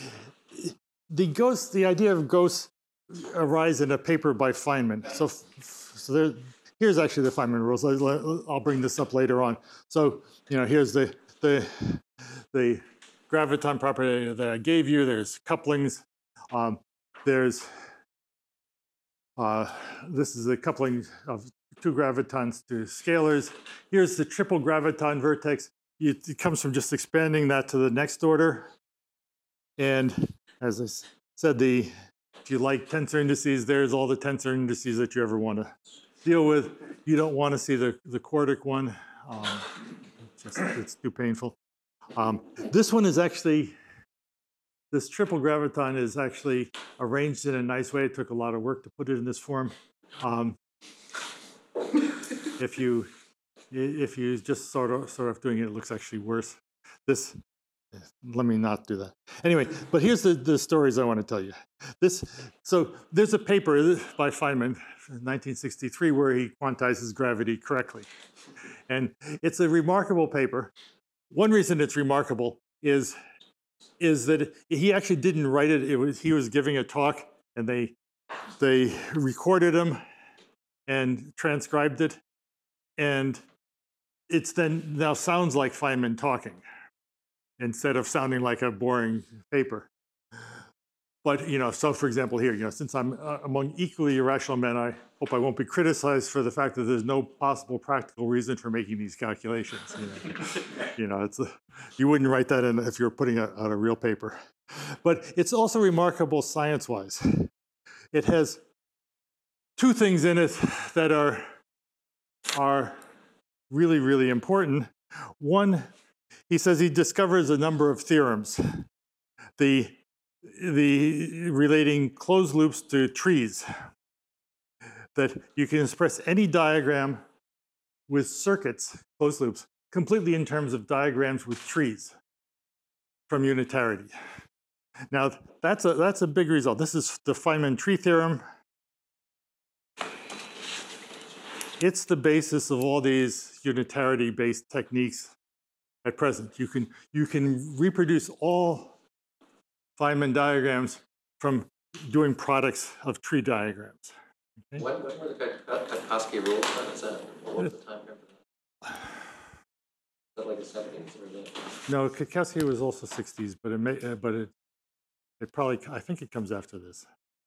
idea of ghosts arise in a paper by Feynman. So here's actually the Feynman rules. I'll bring this up later on. So here's the graviton property that I gave you. There's couplings. This is the coupling of two gravitons to scalars. Here's the triple graviton vertex. It comes from just expanding that to the next order. And as I said, if you like tensor indices, there's all the tensor indices that you ever want to deal with. You don't want to see the quartic one. It's too painful. This one is actually, this triple graviton is actually arranged in a nice way. It took a lot of work to put it in this form. If you just sort of doing it, it looks actually worse. Let me not do that. Anyway, but here's the stories I want to tell you. So there's a paper by Feynman in 1963 where he quantizes gravity correctly. And it's a remarkable paper. One reason it's remarkable is that he actually didn't write it. He was giving a talk, and they recorded him and transcribed it, and it's then now sounds like Feynman talking instead of sounding like a boring paper. But so for example here, since I'm among equally irrational men, I hope I won't be criticized for the fact that there's no possible practical reason for making these calculations. You wouldn't write that in if you're putting out a real paper. But it's also remarkable science-wise. It has two things in it that are really, really important. One, he says he discovers a number of theorems. The relating closed loops to trees, that you can express any diagram with circuits, closed loops, completely in terms of diagrams with trees from unitarity. Now, that's a big result. This is the Feynman tree theorem. It's the basis of all these unitarity-based techniques at present. You can reproduce all Feynman diagrams from doing products of tree diagrams. Okay?
When were the Katkoski rules? What was the time frame for that? Is that like the 70s or the?
No, Katkoski was also 60s, but it probably, I think it comes after this.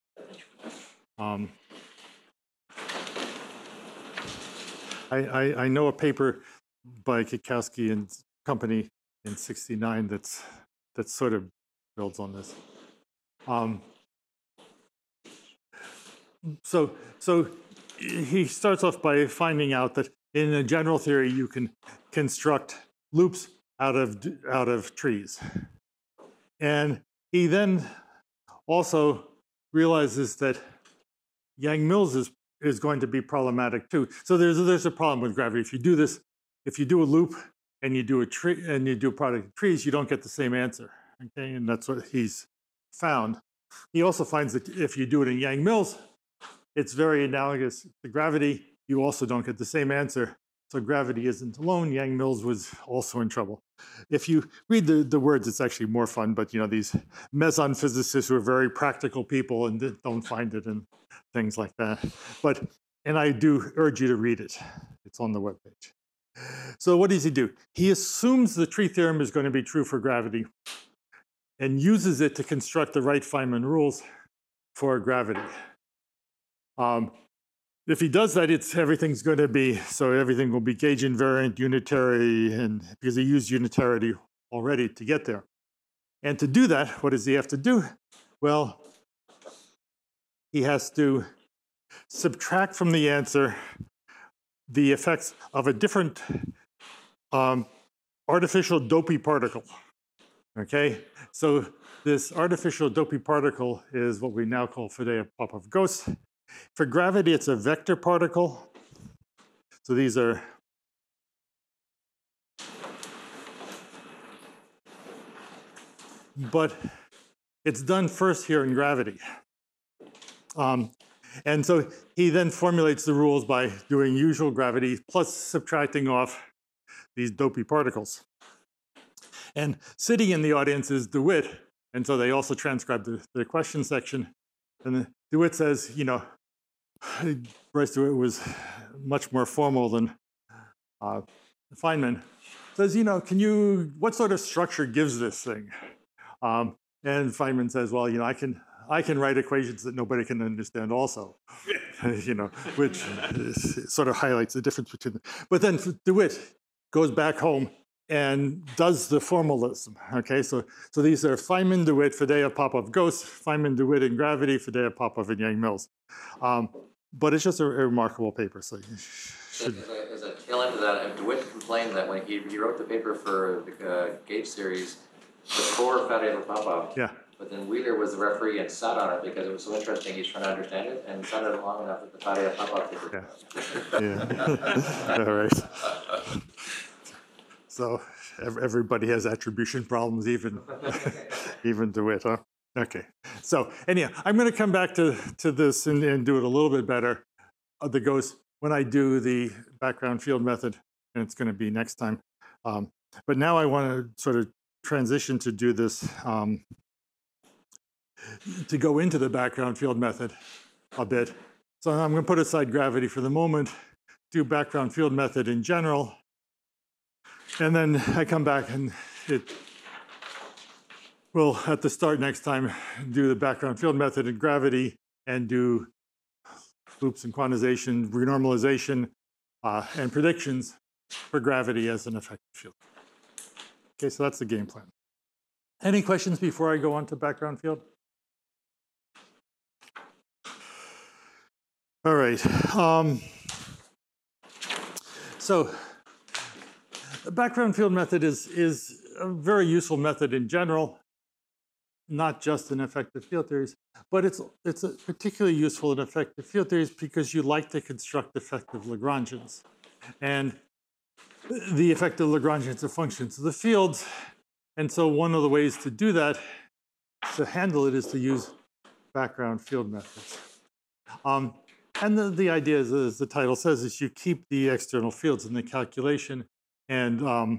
I know a paper by Katkoski and company in '69 that's sort of builds on this. So he starts off by finding out that in a general theory, you can construct loops out of trees. And he then also realizes that Yang-Mills is going to be problematic too. So there's a problem with gravity. If you do this, if you do a loop and you do a tree and you do a product of trees, you don't get the same answer. Okay, and that's what he's found. He also finds that if you do it in Yang-Mills, it's very analogous to gravity. You also don't get the same answer. So gravity isn't alone. Yang-Mills was also in trouble. If you read the words, it's actually more fun, but these meson physicists who are very practical people and don't find it and things like that. And I do urge you to read it. It's on the webpage. So what does he do? He assumes the tree theorem is going to be true for gravity and uses it to construct the right Feynman rules for gravity. If he does that, everything's going to be, so everything will be gauge invariant, unitary, and because he used unitarity already to get there. And to do that, what does he have to do? Well, he has to subtract from the answer the effects of a different artificial dopey particle. Okay, so this artificial dopey particle is what we now call Faddeev-Popov ghosts. For gravity, it's a vector particle. So these are but it's done first here in gravity. And so he then formulates the rules by doing usual gravity plus subtracting off these dopey particles. And sitting in the audience is DeWitt, and so they also transcribed the question section. And DeWitt says, Bryce DeWitt was much more formal than Feynman. Says, what sort of structure gives this thing? And Feynman says, well, I can write equations that nobody can understand also, which sort of highlights the difference between them. But then DeWitt goes back home and does the formalism. Okay, so these are Feynman, DeWitt, Faddeev-Popov ghosts, Feynman, DeWitt in gravity, Faddeev-Popov and Yang-Mills. But it's just a remarkable paper. So you should.
As a tail end of that, DeWitt complained that when he wrote the paper for the gauge series before Faddeev-Popov.
Yeah.
But then Wheeler was the referee and sat on it because it was so interesting. He's trying to understand it and sat on it long enough that the Faddeev-Popov paper.
Yeah. All right. So everybody has attribution problems, even DeWitt, huh? Okay. So anyhow, I'm going to come back to this and do it a little bit better. The ghost when I do the background field method, and it's going to be next time. But now I want to sort of transition to do this, to go into the background field method a bit. So I'm going to put aside gravity for the moment, do background field method in general, and then I come back and we'll, at the start next time, do the background field method in gravity and do loops and quantization, renormalization, and predictions for gravity as an effective field. Okay, so that's the game plan. Any questions before I go on to background field? All right. So the background field method is a very useful method in general, not just in effective field theories, but it's particularly useful in effective field theories because you like to construct effective Lagrangians. And the effective Lagrangians are functions of the fields. And so one of the ways to do that, to handle it, is to use background field methods. And the idea is, as the title says, is you keep the external fields in the calculation and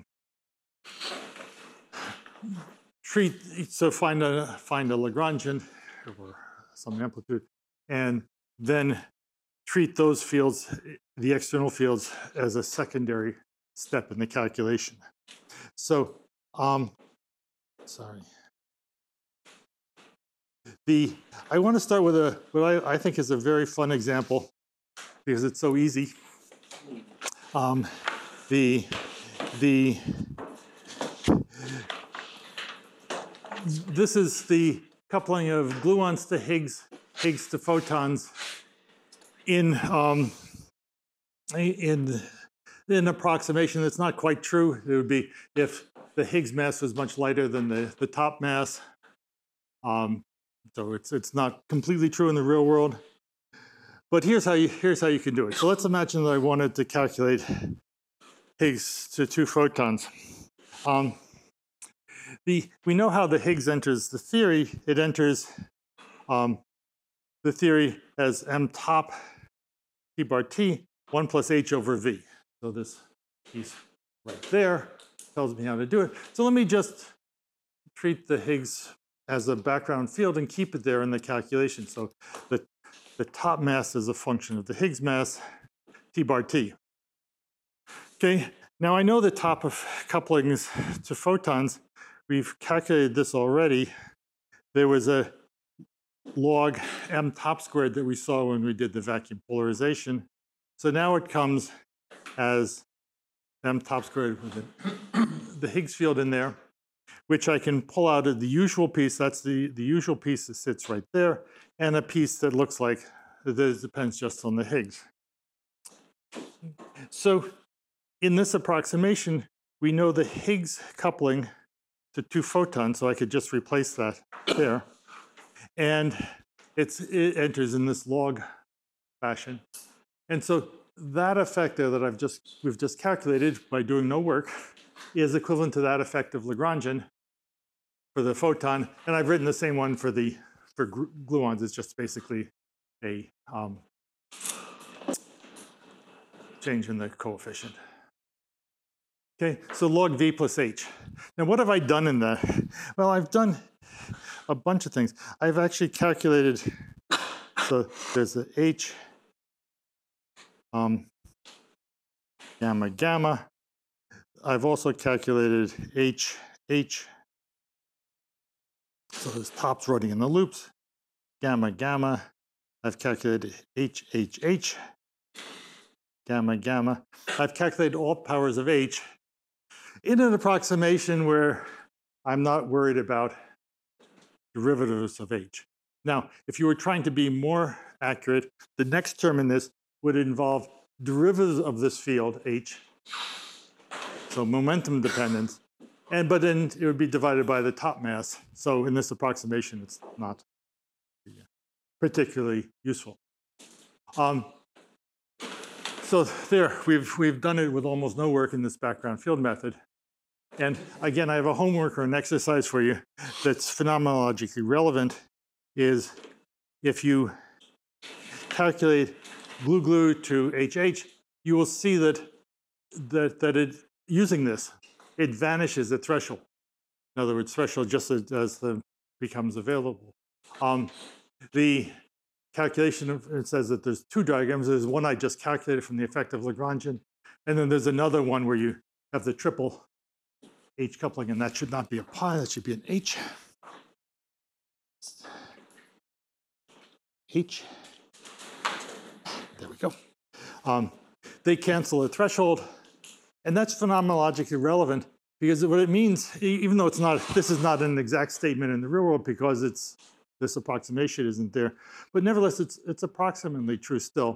find a Lagrangian or some amplitude, and then treat those fields, the external fields, as a secondary step in the calculation. So, I want to start with what I think is a very fun example because it's so easy. This is the coupling of gluons to Higgs, Higgs to photons in an approximation that's not quite true. It would be if the Higgs mass was much lighter than the top mass. So it's not completely true in the real world. But here's how you can do it. So let's imagine that I wanted to calculate Higgs to 2 photons. We know how the Higgs enters the theory. It enters the theory as m top t bar t 1 plus h over v. So this piece right there tells me how to do it. So let me just treat the Higgs as a background field and keep it there in the calculation. So the top mass is a function of the Higgs mass, t bar t. Okay, now I know the top of couplings to photons. We've calculated this already. There was a log m top squared that we saw when we did the vacuum polarization. So now it comes as m top squared with the Higgs field in there, which I can pull out of the usual piece. That's the usual piece that sits right there, and a piece that looks like this depends just on the Higgs. So in this approximation, we know the Higgs coupling to 2 photons, so I could just replace that there. And it enters in this log fashion. And so that effect there that we've just calculated by doing no work is equivalent to that effect of Lagrangian for the photon. And I've written the same one for gluons. It's just basically a change in the coefficient. Okay, so log v plus h. Now what have I done in that? Well, I've done a bunch of things. I've actually calculated, so there's the h gamma gamma. I've also calculated h. So there's tops running in the loops. Gamma gamma. I've calculated h. Gamma gamma. I've calculated all powers of h in an approximation where I'm not worried about derivatives of h. Now, if you were trying to be more accurate, the next term in this would involve derivatives of this field, h, so momentum dependence, but then it would be divided by the top mass. So in this approximation, it's not particularly useful. So there, we've done it with almost no work in this background field method. And again, I have a homework or an exercise for you that's phenomenologically relevant, is if you calculate glue to HH, you will see that it, using this, it vanishes at threshold. In other words, threshold just as becomes available. The calculation, it says that there's 2 diagrams. There's one I just calculated from the effect of Lagrangian, and then there's another one where you have the triple H coupling, and that should not be a pi, that should be an H. H. There we go. They cancel at threshold, and that's phenomenologically relevant because what it means, even though this is not an exact statement in the real world because this approximation isn't there, but nevertheless, it's approximately true still.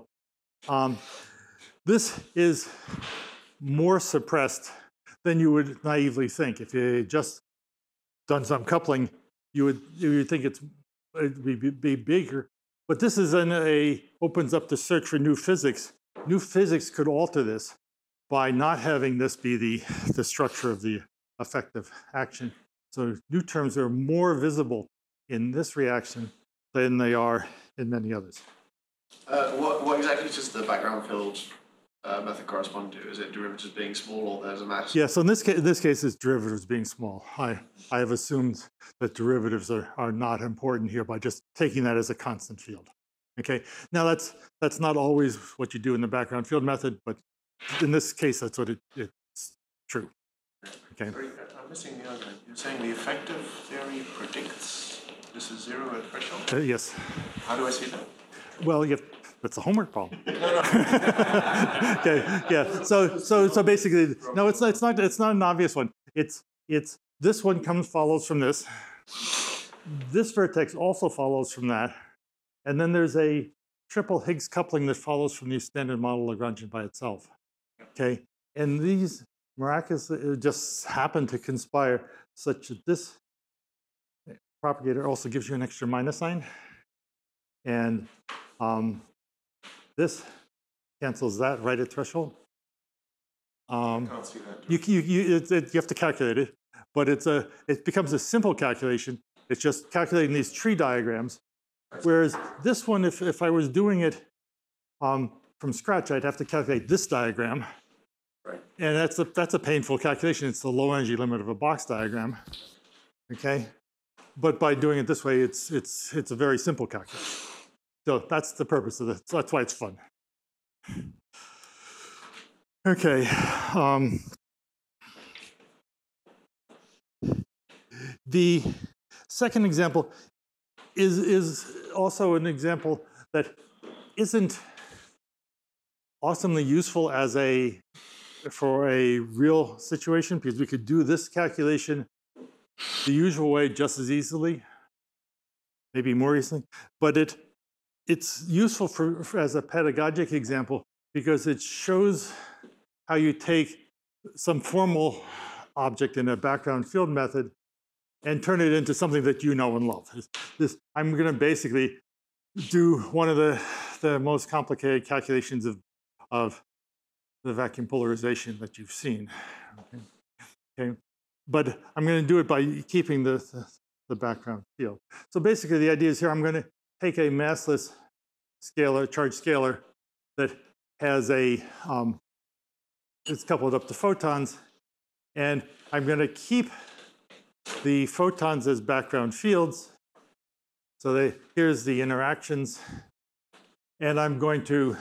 This is more suppressed than you would naively think. If you had just done some coupling, you would think it'd be bigger. But this is opens up the search for new physics. New physics could alter this by not having this be the structure of the effective action. So new terms are more visible in this reaction than they are in many others.
What exactly does the background field method correspond to? Is it derivatives being small or there's a mass?
Yeah, so in this case, it's derivatives being small. I have assumed that derivatives are not important here by just taking that as a constant field. Okay, now that's not always what you do in the background field method, but in this case, that's what it's true. Okay.
Sorry, I'm missing the argument. You're saying the effective theory predicts this is 0 at threshold?
Yes.
How do I see that?
Well, that's a homework problem. Okay, yeah. So basically, no, it's not an obvious one. It's this one follows from this. This vertex also follows from that, and then there's a triple Higgs coupling that follows from the standard model Lagrangian by itself. Okay, and these miraculously just happen to conspire such that this propagator also gives you an extra minus sign, and this cancels that right at threshold.
Can't see that.
You have to calculate it, but it becomes a simple calculation. It's just calculating these tree diagrams. Whereas this one, if I was doing it from scratch, I'd have to calculate this diagram.
Right.
And that's a painful calculation. It's the low energy limit of a box diagram. Okay? But by doing it this way, it's a very simple calculation. So that's the purpose of it. So that's why it's fun. Okay. The second example is also an example that isn't awesomely useful for a real situation, because we could do this calculation the usual way just as easily, maybe more easily, but it's useful as a pedagogic example because it shows how you take some formal object in a background field method and turn it into something that you know and love. I'm going to basically do one of the most complicated calculations of the vacuum polarization that you've seen. Okay. But I'm going to do it by keeping the background field. So basically the idea is here I'm going to take a massless scalar, charge scalar that has it's coupled up to photons, and I'm going to keep the photons as background fields. So here's the interactions, and I'm going to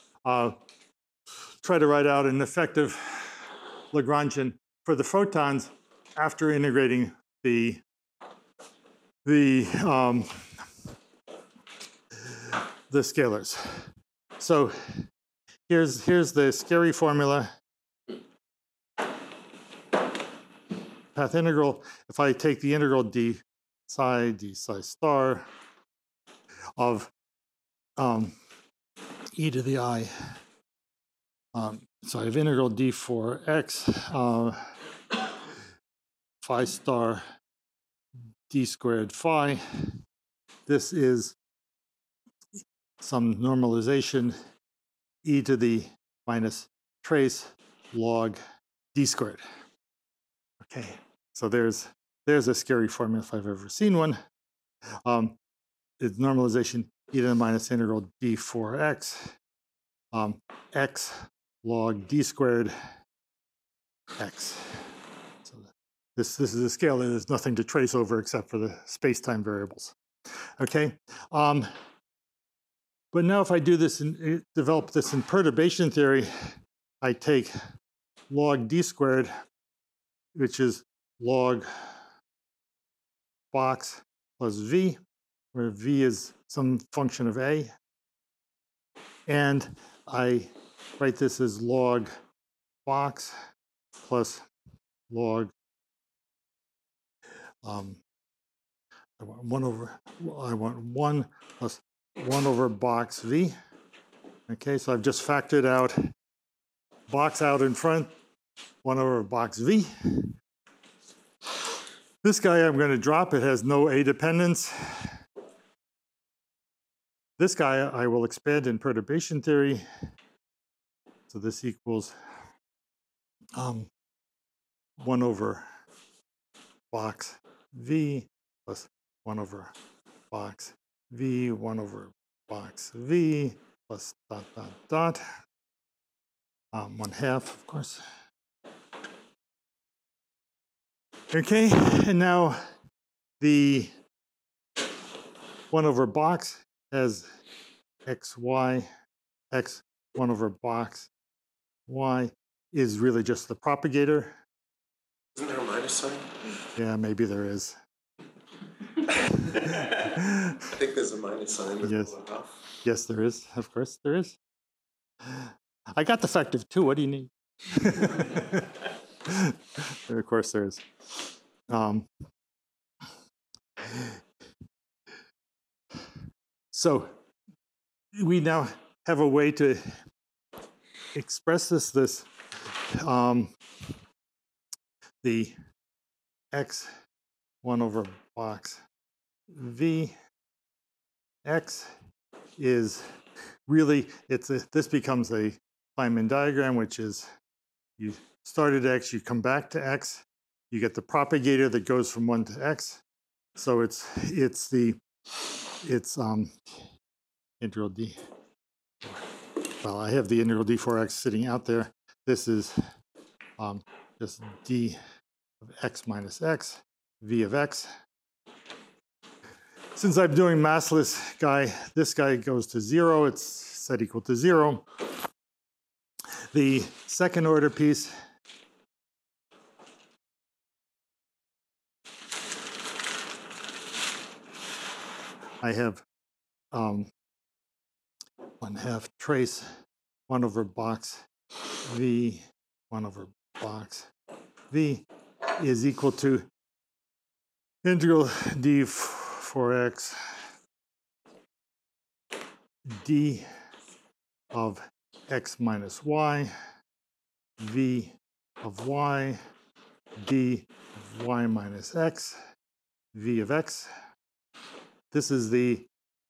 try to write out an effective Lagrangian for the photons after integrating the scalars. So here's the scary formula. Path integral, if I take the integral d psi star of e to the I, so I have integral d for x phi star d squared phi. This is some normalization e to the minus trace log d squared. Okay, so there's a scary formula if I've ever seen one. It's normalization e to the minus integral d for x, x log d squared x. So this is a scale that there's nothing to trace over except for the space-time variables. Okay, but now if I do this and develop this in perturbation theory, I take log d squared, which is log box plus v, where v is some function of a. And I write this as log box plus log I want 1 plus 1 over box v. Okay, so I've just factored out box out in front, 1 over box v. This guy I'm going to drop. It has no a dependence. This guy I will expand in perturbation theory. So this equals 1 over box v plus 1 over box v, 1 over box v plus dot, dot, dot. 1/2, of course. Okay, and now the 1 over box has x, y, x, 1 over box, y is really just the propagator.
Isn't there a minus sign?
Yeah, maybe there is.
I think there's a minus sign.
Yes. Yes, there is. Of course, there is. I got the factor too. What do you need? Of course, there is. So we now have a way to express this the x 1 over box v x is really, this becomes a Feynman diagram, which is you start at x, you come back to x, you get the propagator that goes from 1 to x. So it's integral d. Well, I have the integral d4x sitting out there. This is just d of x minus x, v of x. Since I'm doing massless guy, this guy goes to 0. It's set equal to 0. The second order piece I have 1/2 trace 1 over box v 1 over box v is equal to integral d 4x d of x minus y v of y d of y minus x v of x. This is the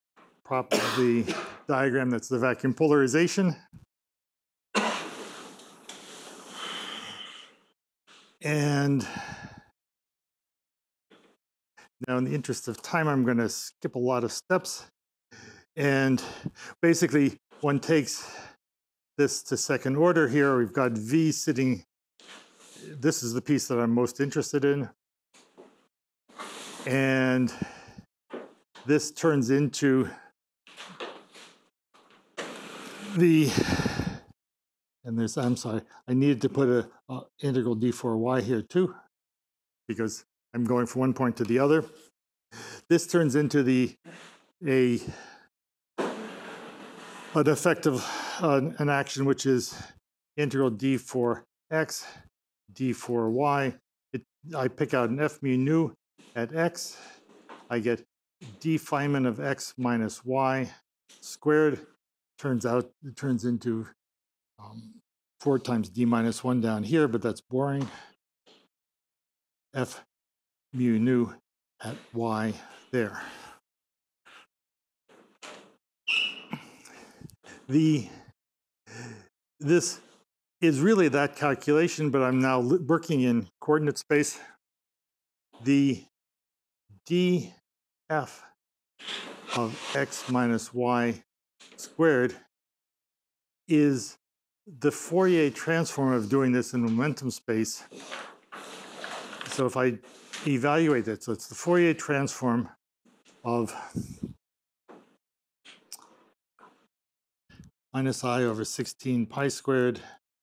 diagram that's the vacuum polarization. And now in the interest of time, I'm going to skip a lot of steps. And basically, one takes this to second order here. We've got V sitting. This is the piece that I'm most interested in. And this turns into I'm sorry, I needed to put a integral d4y here too, because I'm going from one point to the other. This turns into an effective an action which is integral d4x d4y. I pick out an f mu nu at x. I get d Feynman of x minus y squared. It turns into 4 times d minus 1 down here, but that's boring. F mu nu at y there. This is really that calculation, but I'm now working in coordinate space. The df of x minus y squared is the Fourier transform of doing this in momentum space. So if I evaluate it, so it's the Fourier transform of minus I over 16 pi squared,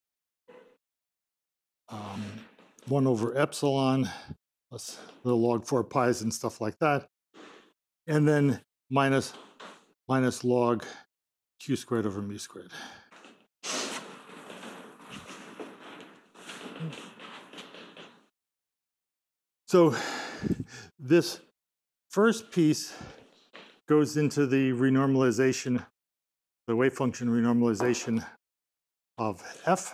1 over epsilon, plus the log 4 pi's and stuff like that, and then minus log q squared over mu squared. So this first piece goes into the renormalization, the wave function renormalization of f.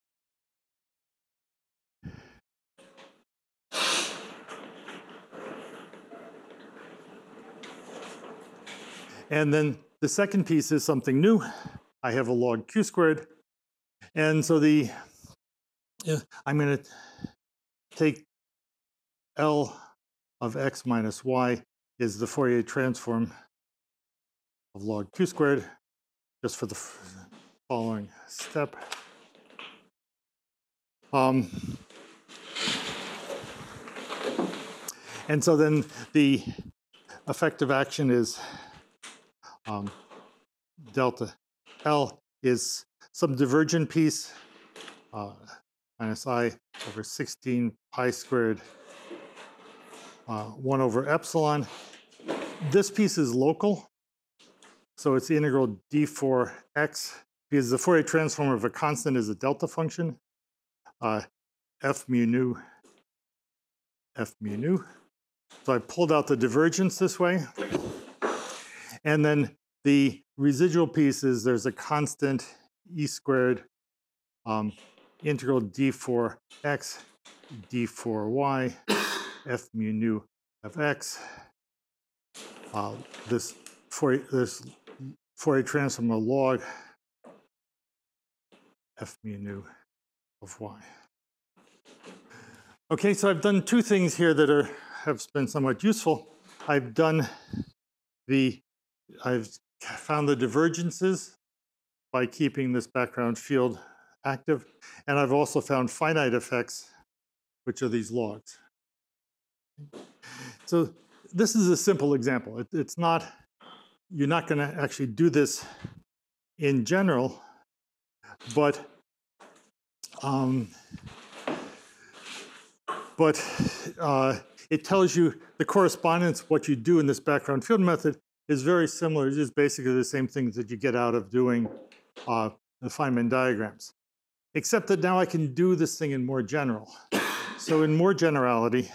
And then the second piece is something new. I have a log q squared. And so I'm going to take L of x minus y is the Fourier transform of log q squared, just for the following step. And so then the effective action is delta L is some divergent piece, minus I over 16 pi squared 1 over epsilon. This piece is local, so it's the integral d4x, because the Fourier transform of a constant is a delta function, f mu nu. So I pulled out the divergence this way, and then the residual piece is there's a constant e squared integral d4x d4y f mu nu of x. This Fourier transform of log f mu nu of y. Okay, so I've done two things here that have been somewhat useful. I've found the divergences by keeping this background field active, and I've also found finite effects, which are these logs. So this is a simple example. It's not, you're not going to actually do this in general, but it tells you the correspondence, what you do in this background field method is very similar. It's just basically the same things that you get out of doing the Feynman diagrams. Except that now I can do this thing in more general. So in more generality,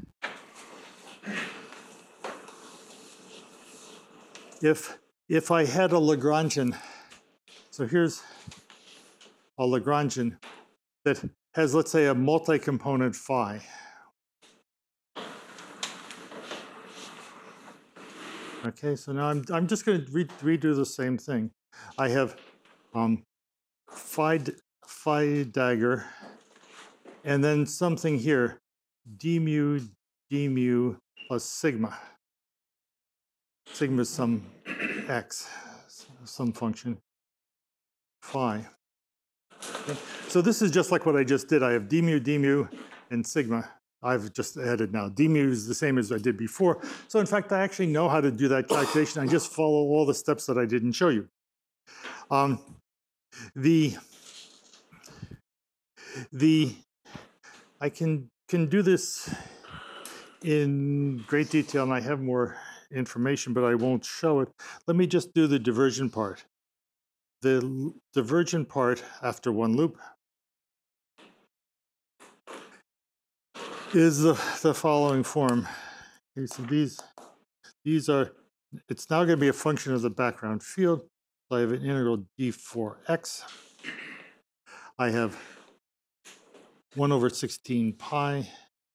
if I had a Lagrangian, so here's a Lagrangian that has, let's say, a multi-component phi. Okay, so now I'm just going to redo the same thing. I have phi dagger, and then something here, d mu plus sigma. Sigma is some x, some function, phi. Okay. So this is just like what I just did. I have d mu, and sigma. I've just added now. D mu is the same as I did before. So in fact, I actually know how to do that calculation. I just follow all the steps that I didn't show you. I can do this in great detail, and I have more information, but I won't show it. Let me just do the divergent part. The divergent part after one loop is the following form. Okay, so these are, it's now going to be a function of the background field. So I have an integral d4x. I have 1 over 16 pi,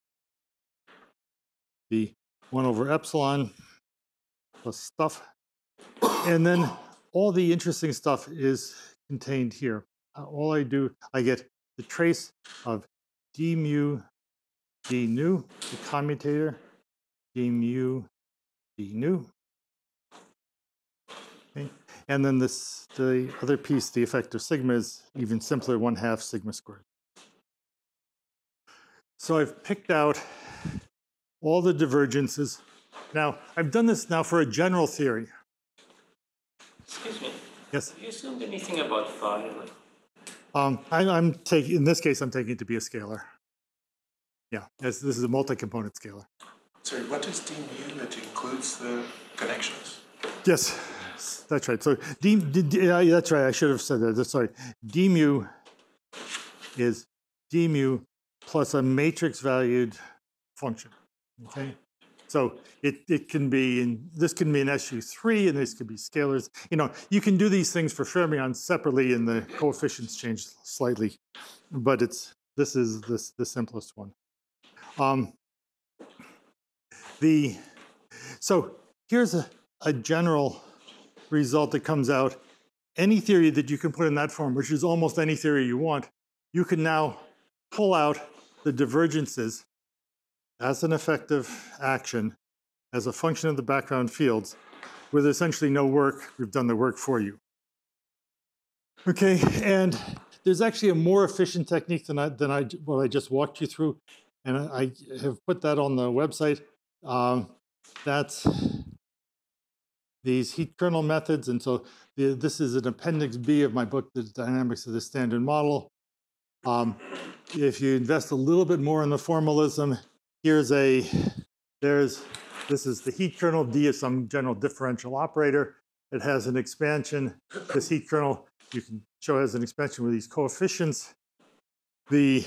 the 1 over epsilon plus stuff. And then all the interesting stuff is contained here. All I do, I get the trace of d mu d nu, the commutator, d mu d nu. Okay. And then the other piece, the effect of sigma, is even simpler, 1/2 sigma squared. So I've picked out all the divergences. Now, I've done this now for a general theory.
Excuse me.
Yes?
Do you assume anything about phi?
I'm taking, in this case, I'm taking it to be a scalar. Yeah, this is a multi-component scalar.
Sorry, what is d mu that includes the connections?
Yes, that's right. So that's right. I should have said that. Sorry. D mu is d mu plus a matrix valued function. Okay. So it can be this can be an SU3, and this could be scalars. You know, you can do these things for fermions separately, and the coefficients change slightly, but this is the simplest one. So here's a general result that comes out. Any theory that you can put in that form, which is almost any theory you want, you can now pull out the divergences as an effective action as a function of the background fields with essentially no work. We've done the work for you. Okay, and there's actually a more efficient technique than what I just walked you through, and I have put that on the website. That's these heat kernel methods, and so this is an appendix B of my book, The Dynamics of the Standard Model. If you invest a little bit more in the formalism, this is the heat kernel. D is some general differential operator. It has an expansion. This heat kernel you can show has an expansion with these coefficients. The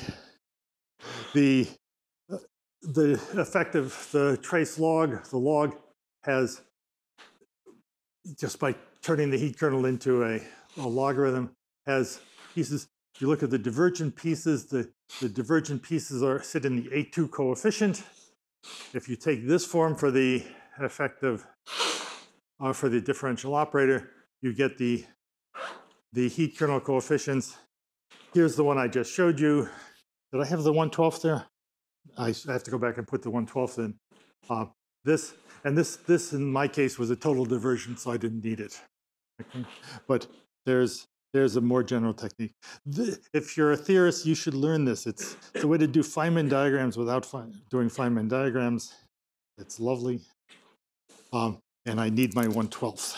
effect of the trace log, the log has, just by turning the heat kernel into a logarithm has pieces. If you look at the divergent pieces, the divergent pieces sit in the A2 coefficient. If you take this form for the effective, for the differential operator, you get the heat kernel coefficients. Here's the one I just showed you. Did I have the 1/12 there? I have to go back and put the 1/12 in. This in my case was a total diversion, so I didn't need it. Okay. But there's a more general technique. If you're a theorist, you should learn this. It's a way to do Feynman diagrams without doing Feynman diagrams. It's lovely. And I need my 1/12.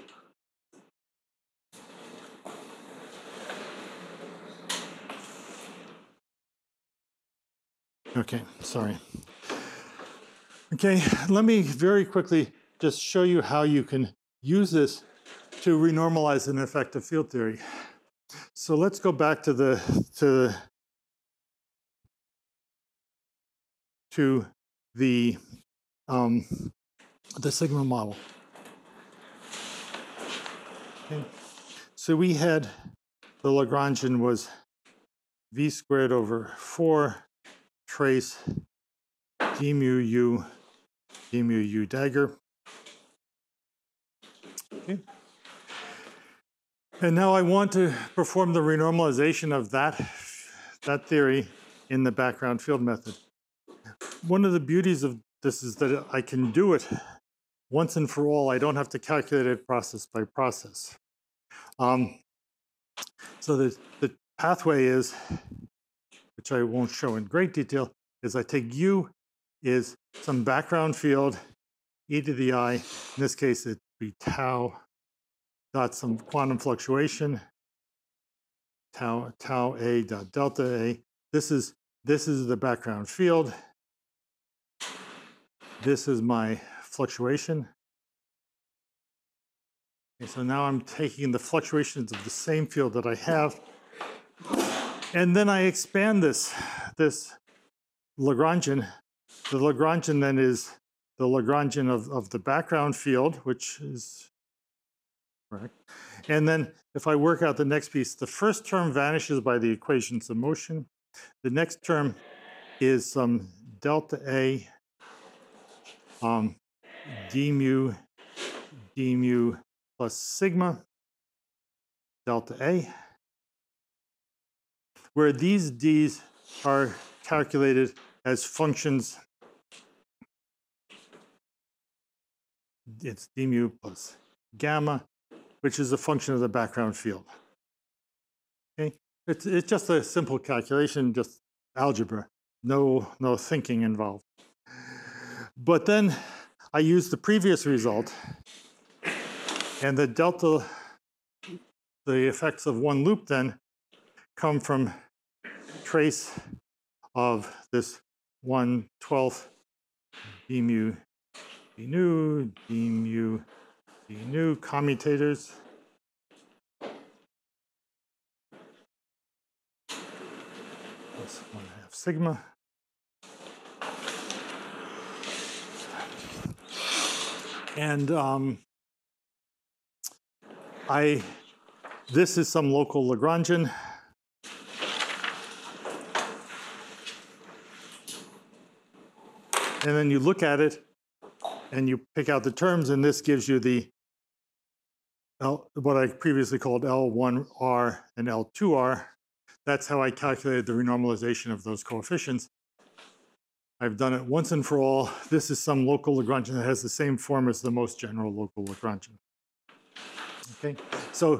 Okay, sorry. Okay, let me very quickly just show you how you can use this to renormalize an effective field theory. So let's go back to the sigma model. Okay. So we had the Lagrangian was v squared over 4 trace d mu u dagger. Okay. And now I want to perform the renormalization of that theory in the background field method. One of the beauties of this is that I can do it once and for all. I don't have to calculate it process by process. So the pathway is, which I won't show in great detail, is I take U is some background field, e to the I, in this case it'd be tau dot some quantum fluctuation, tau A dot delta A. This is the background field. This is my fluctuation. Okay, so now I'm taking the fluctuations of the same field that I have, and then I expand this Lagrangian. The Lagrangian then is the Lagrangian of the background field, which is correct. And then if I work out the next piece, the first term vanishes by the equations of motion. The next term is some delta A d mu plus sigma delta A, where these d's are calculated as functions. It's d mu plus gamma, which is a function of the background field. Okay, it's just a simple calculation, just algebra, no thinking involved. But then I use the previous result, and the delta, the effects of one loop then come from trace of this 1/12 d mu d nu d mu d nu commutators. Plus 1/2 sigma. And this is some local Lagrangian. And then you look at it and you pick out the terms, and this gives you the what I previously called L1R and L2R. That's how I calculated the renormalization of those coefficients. I've done it once and for all. This is some local Lagrangian that has the same form as the most general local Lagrangian. Okay, so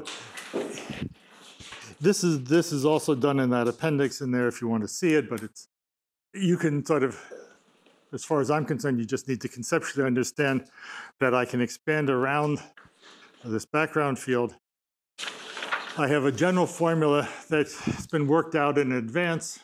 this is also done in that appendix in there if you want to see it, but you can sort of, as far as I'm concerned, you just need to conceptually understand that I can expand around this background field. I have a general formula that's been worked out in advance,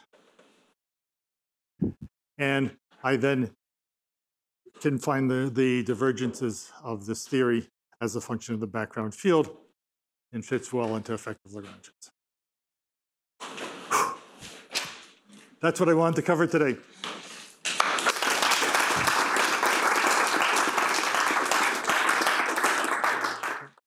and I then can find the divergences of this theory as a function of the background field and fits well into effective Lagrangians. That's what I wanted to cover today.